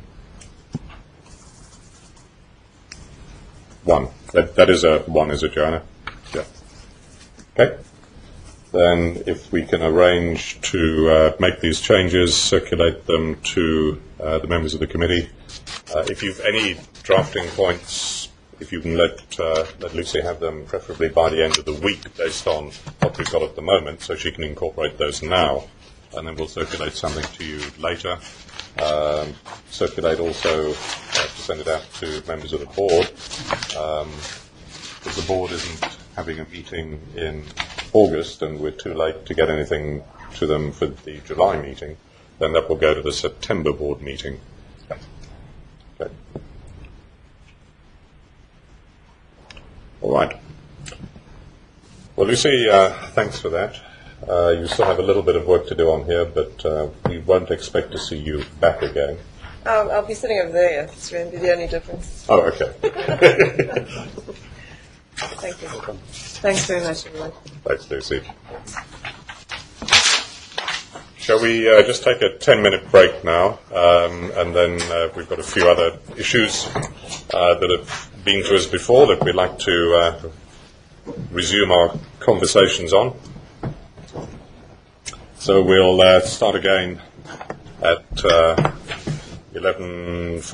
[SPEAKER 1] One. That, that is a one, is it, Joanna? Yeah. Okay. Then if we can arrange to uh, make these changes, circulate them to uh, the members of the committee. Uh, if you've any drafting points, if you can let, uh, let Lucy have them, preferably by the end of the week, based on what we've got at the moment, so she can incorporate those now, and then we'll circulate something to you later. Um, circulate also uh, to send it out to members of the board. Um, if the board isn't having a meeting in August and we're too late to get anything to them for the July meeting, then that will go to the September board meeting. Okay. All right. Well, Lucy, uh, thanks for that. Uh, you still have a little bit of work to do on here, but uh, we won't expect to see you back again.
[SPEAKER 3] Um, I'll be sitting over there. It's going to be the only difference.
[SPEAKER 1] Oh, okay.
[SPEAKER 3] Thank you. Thanks very much, everyone.
[SPEAKER 1] Thanks, Lucy. Shall we uh, just take a ten-minute break now, um, and then uh, we've got a few other issues uh, that have been to us before that we'd like to uh, resume our conversations on. So we'll uh, start again at uh, eleven forty.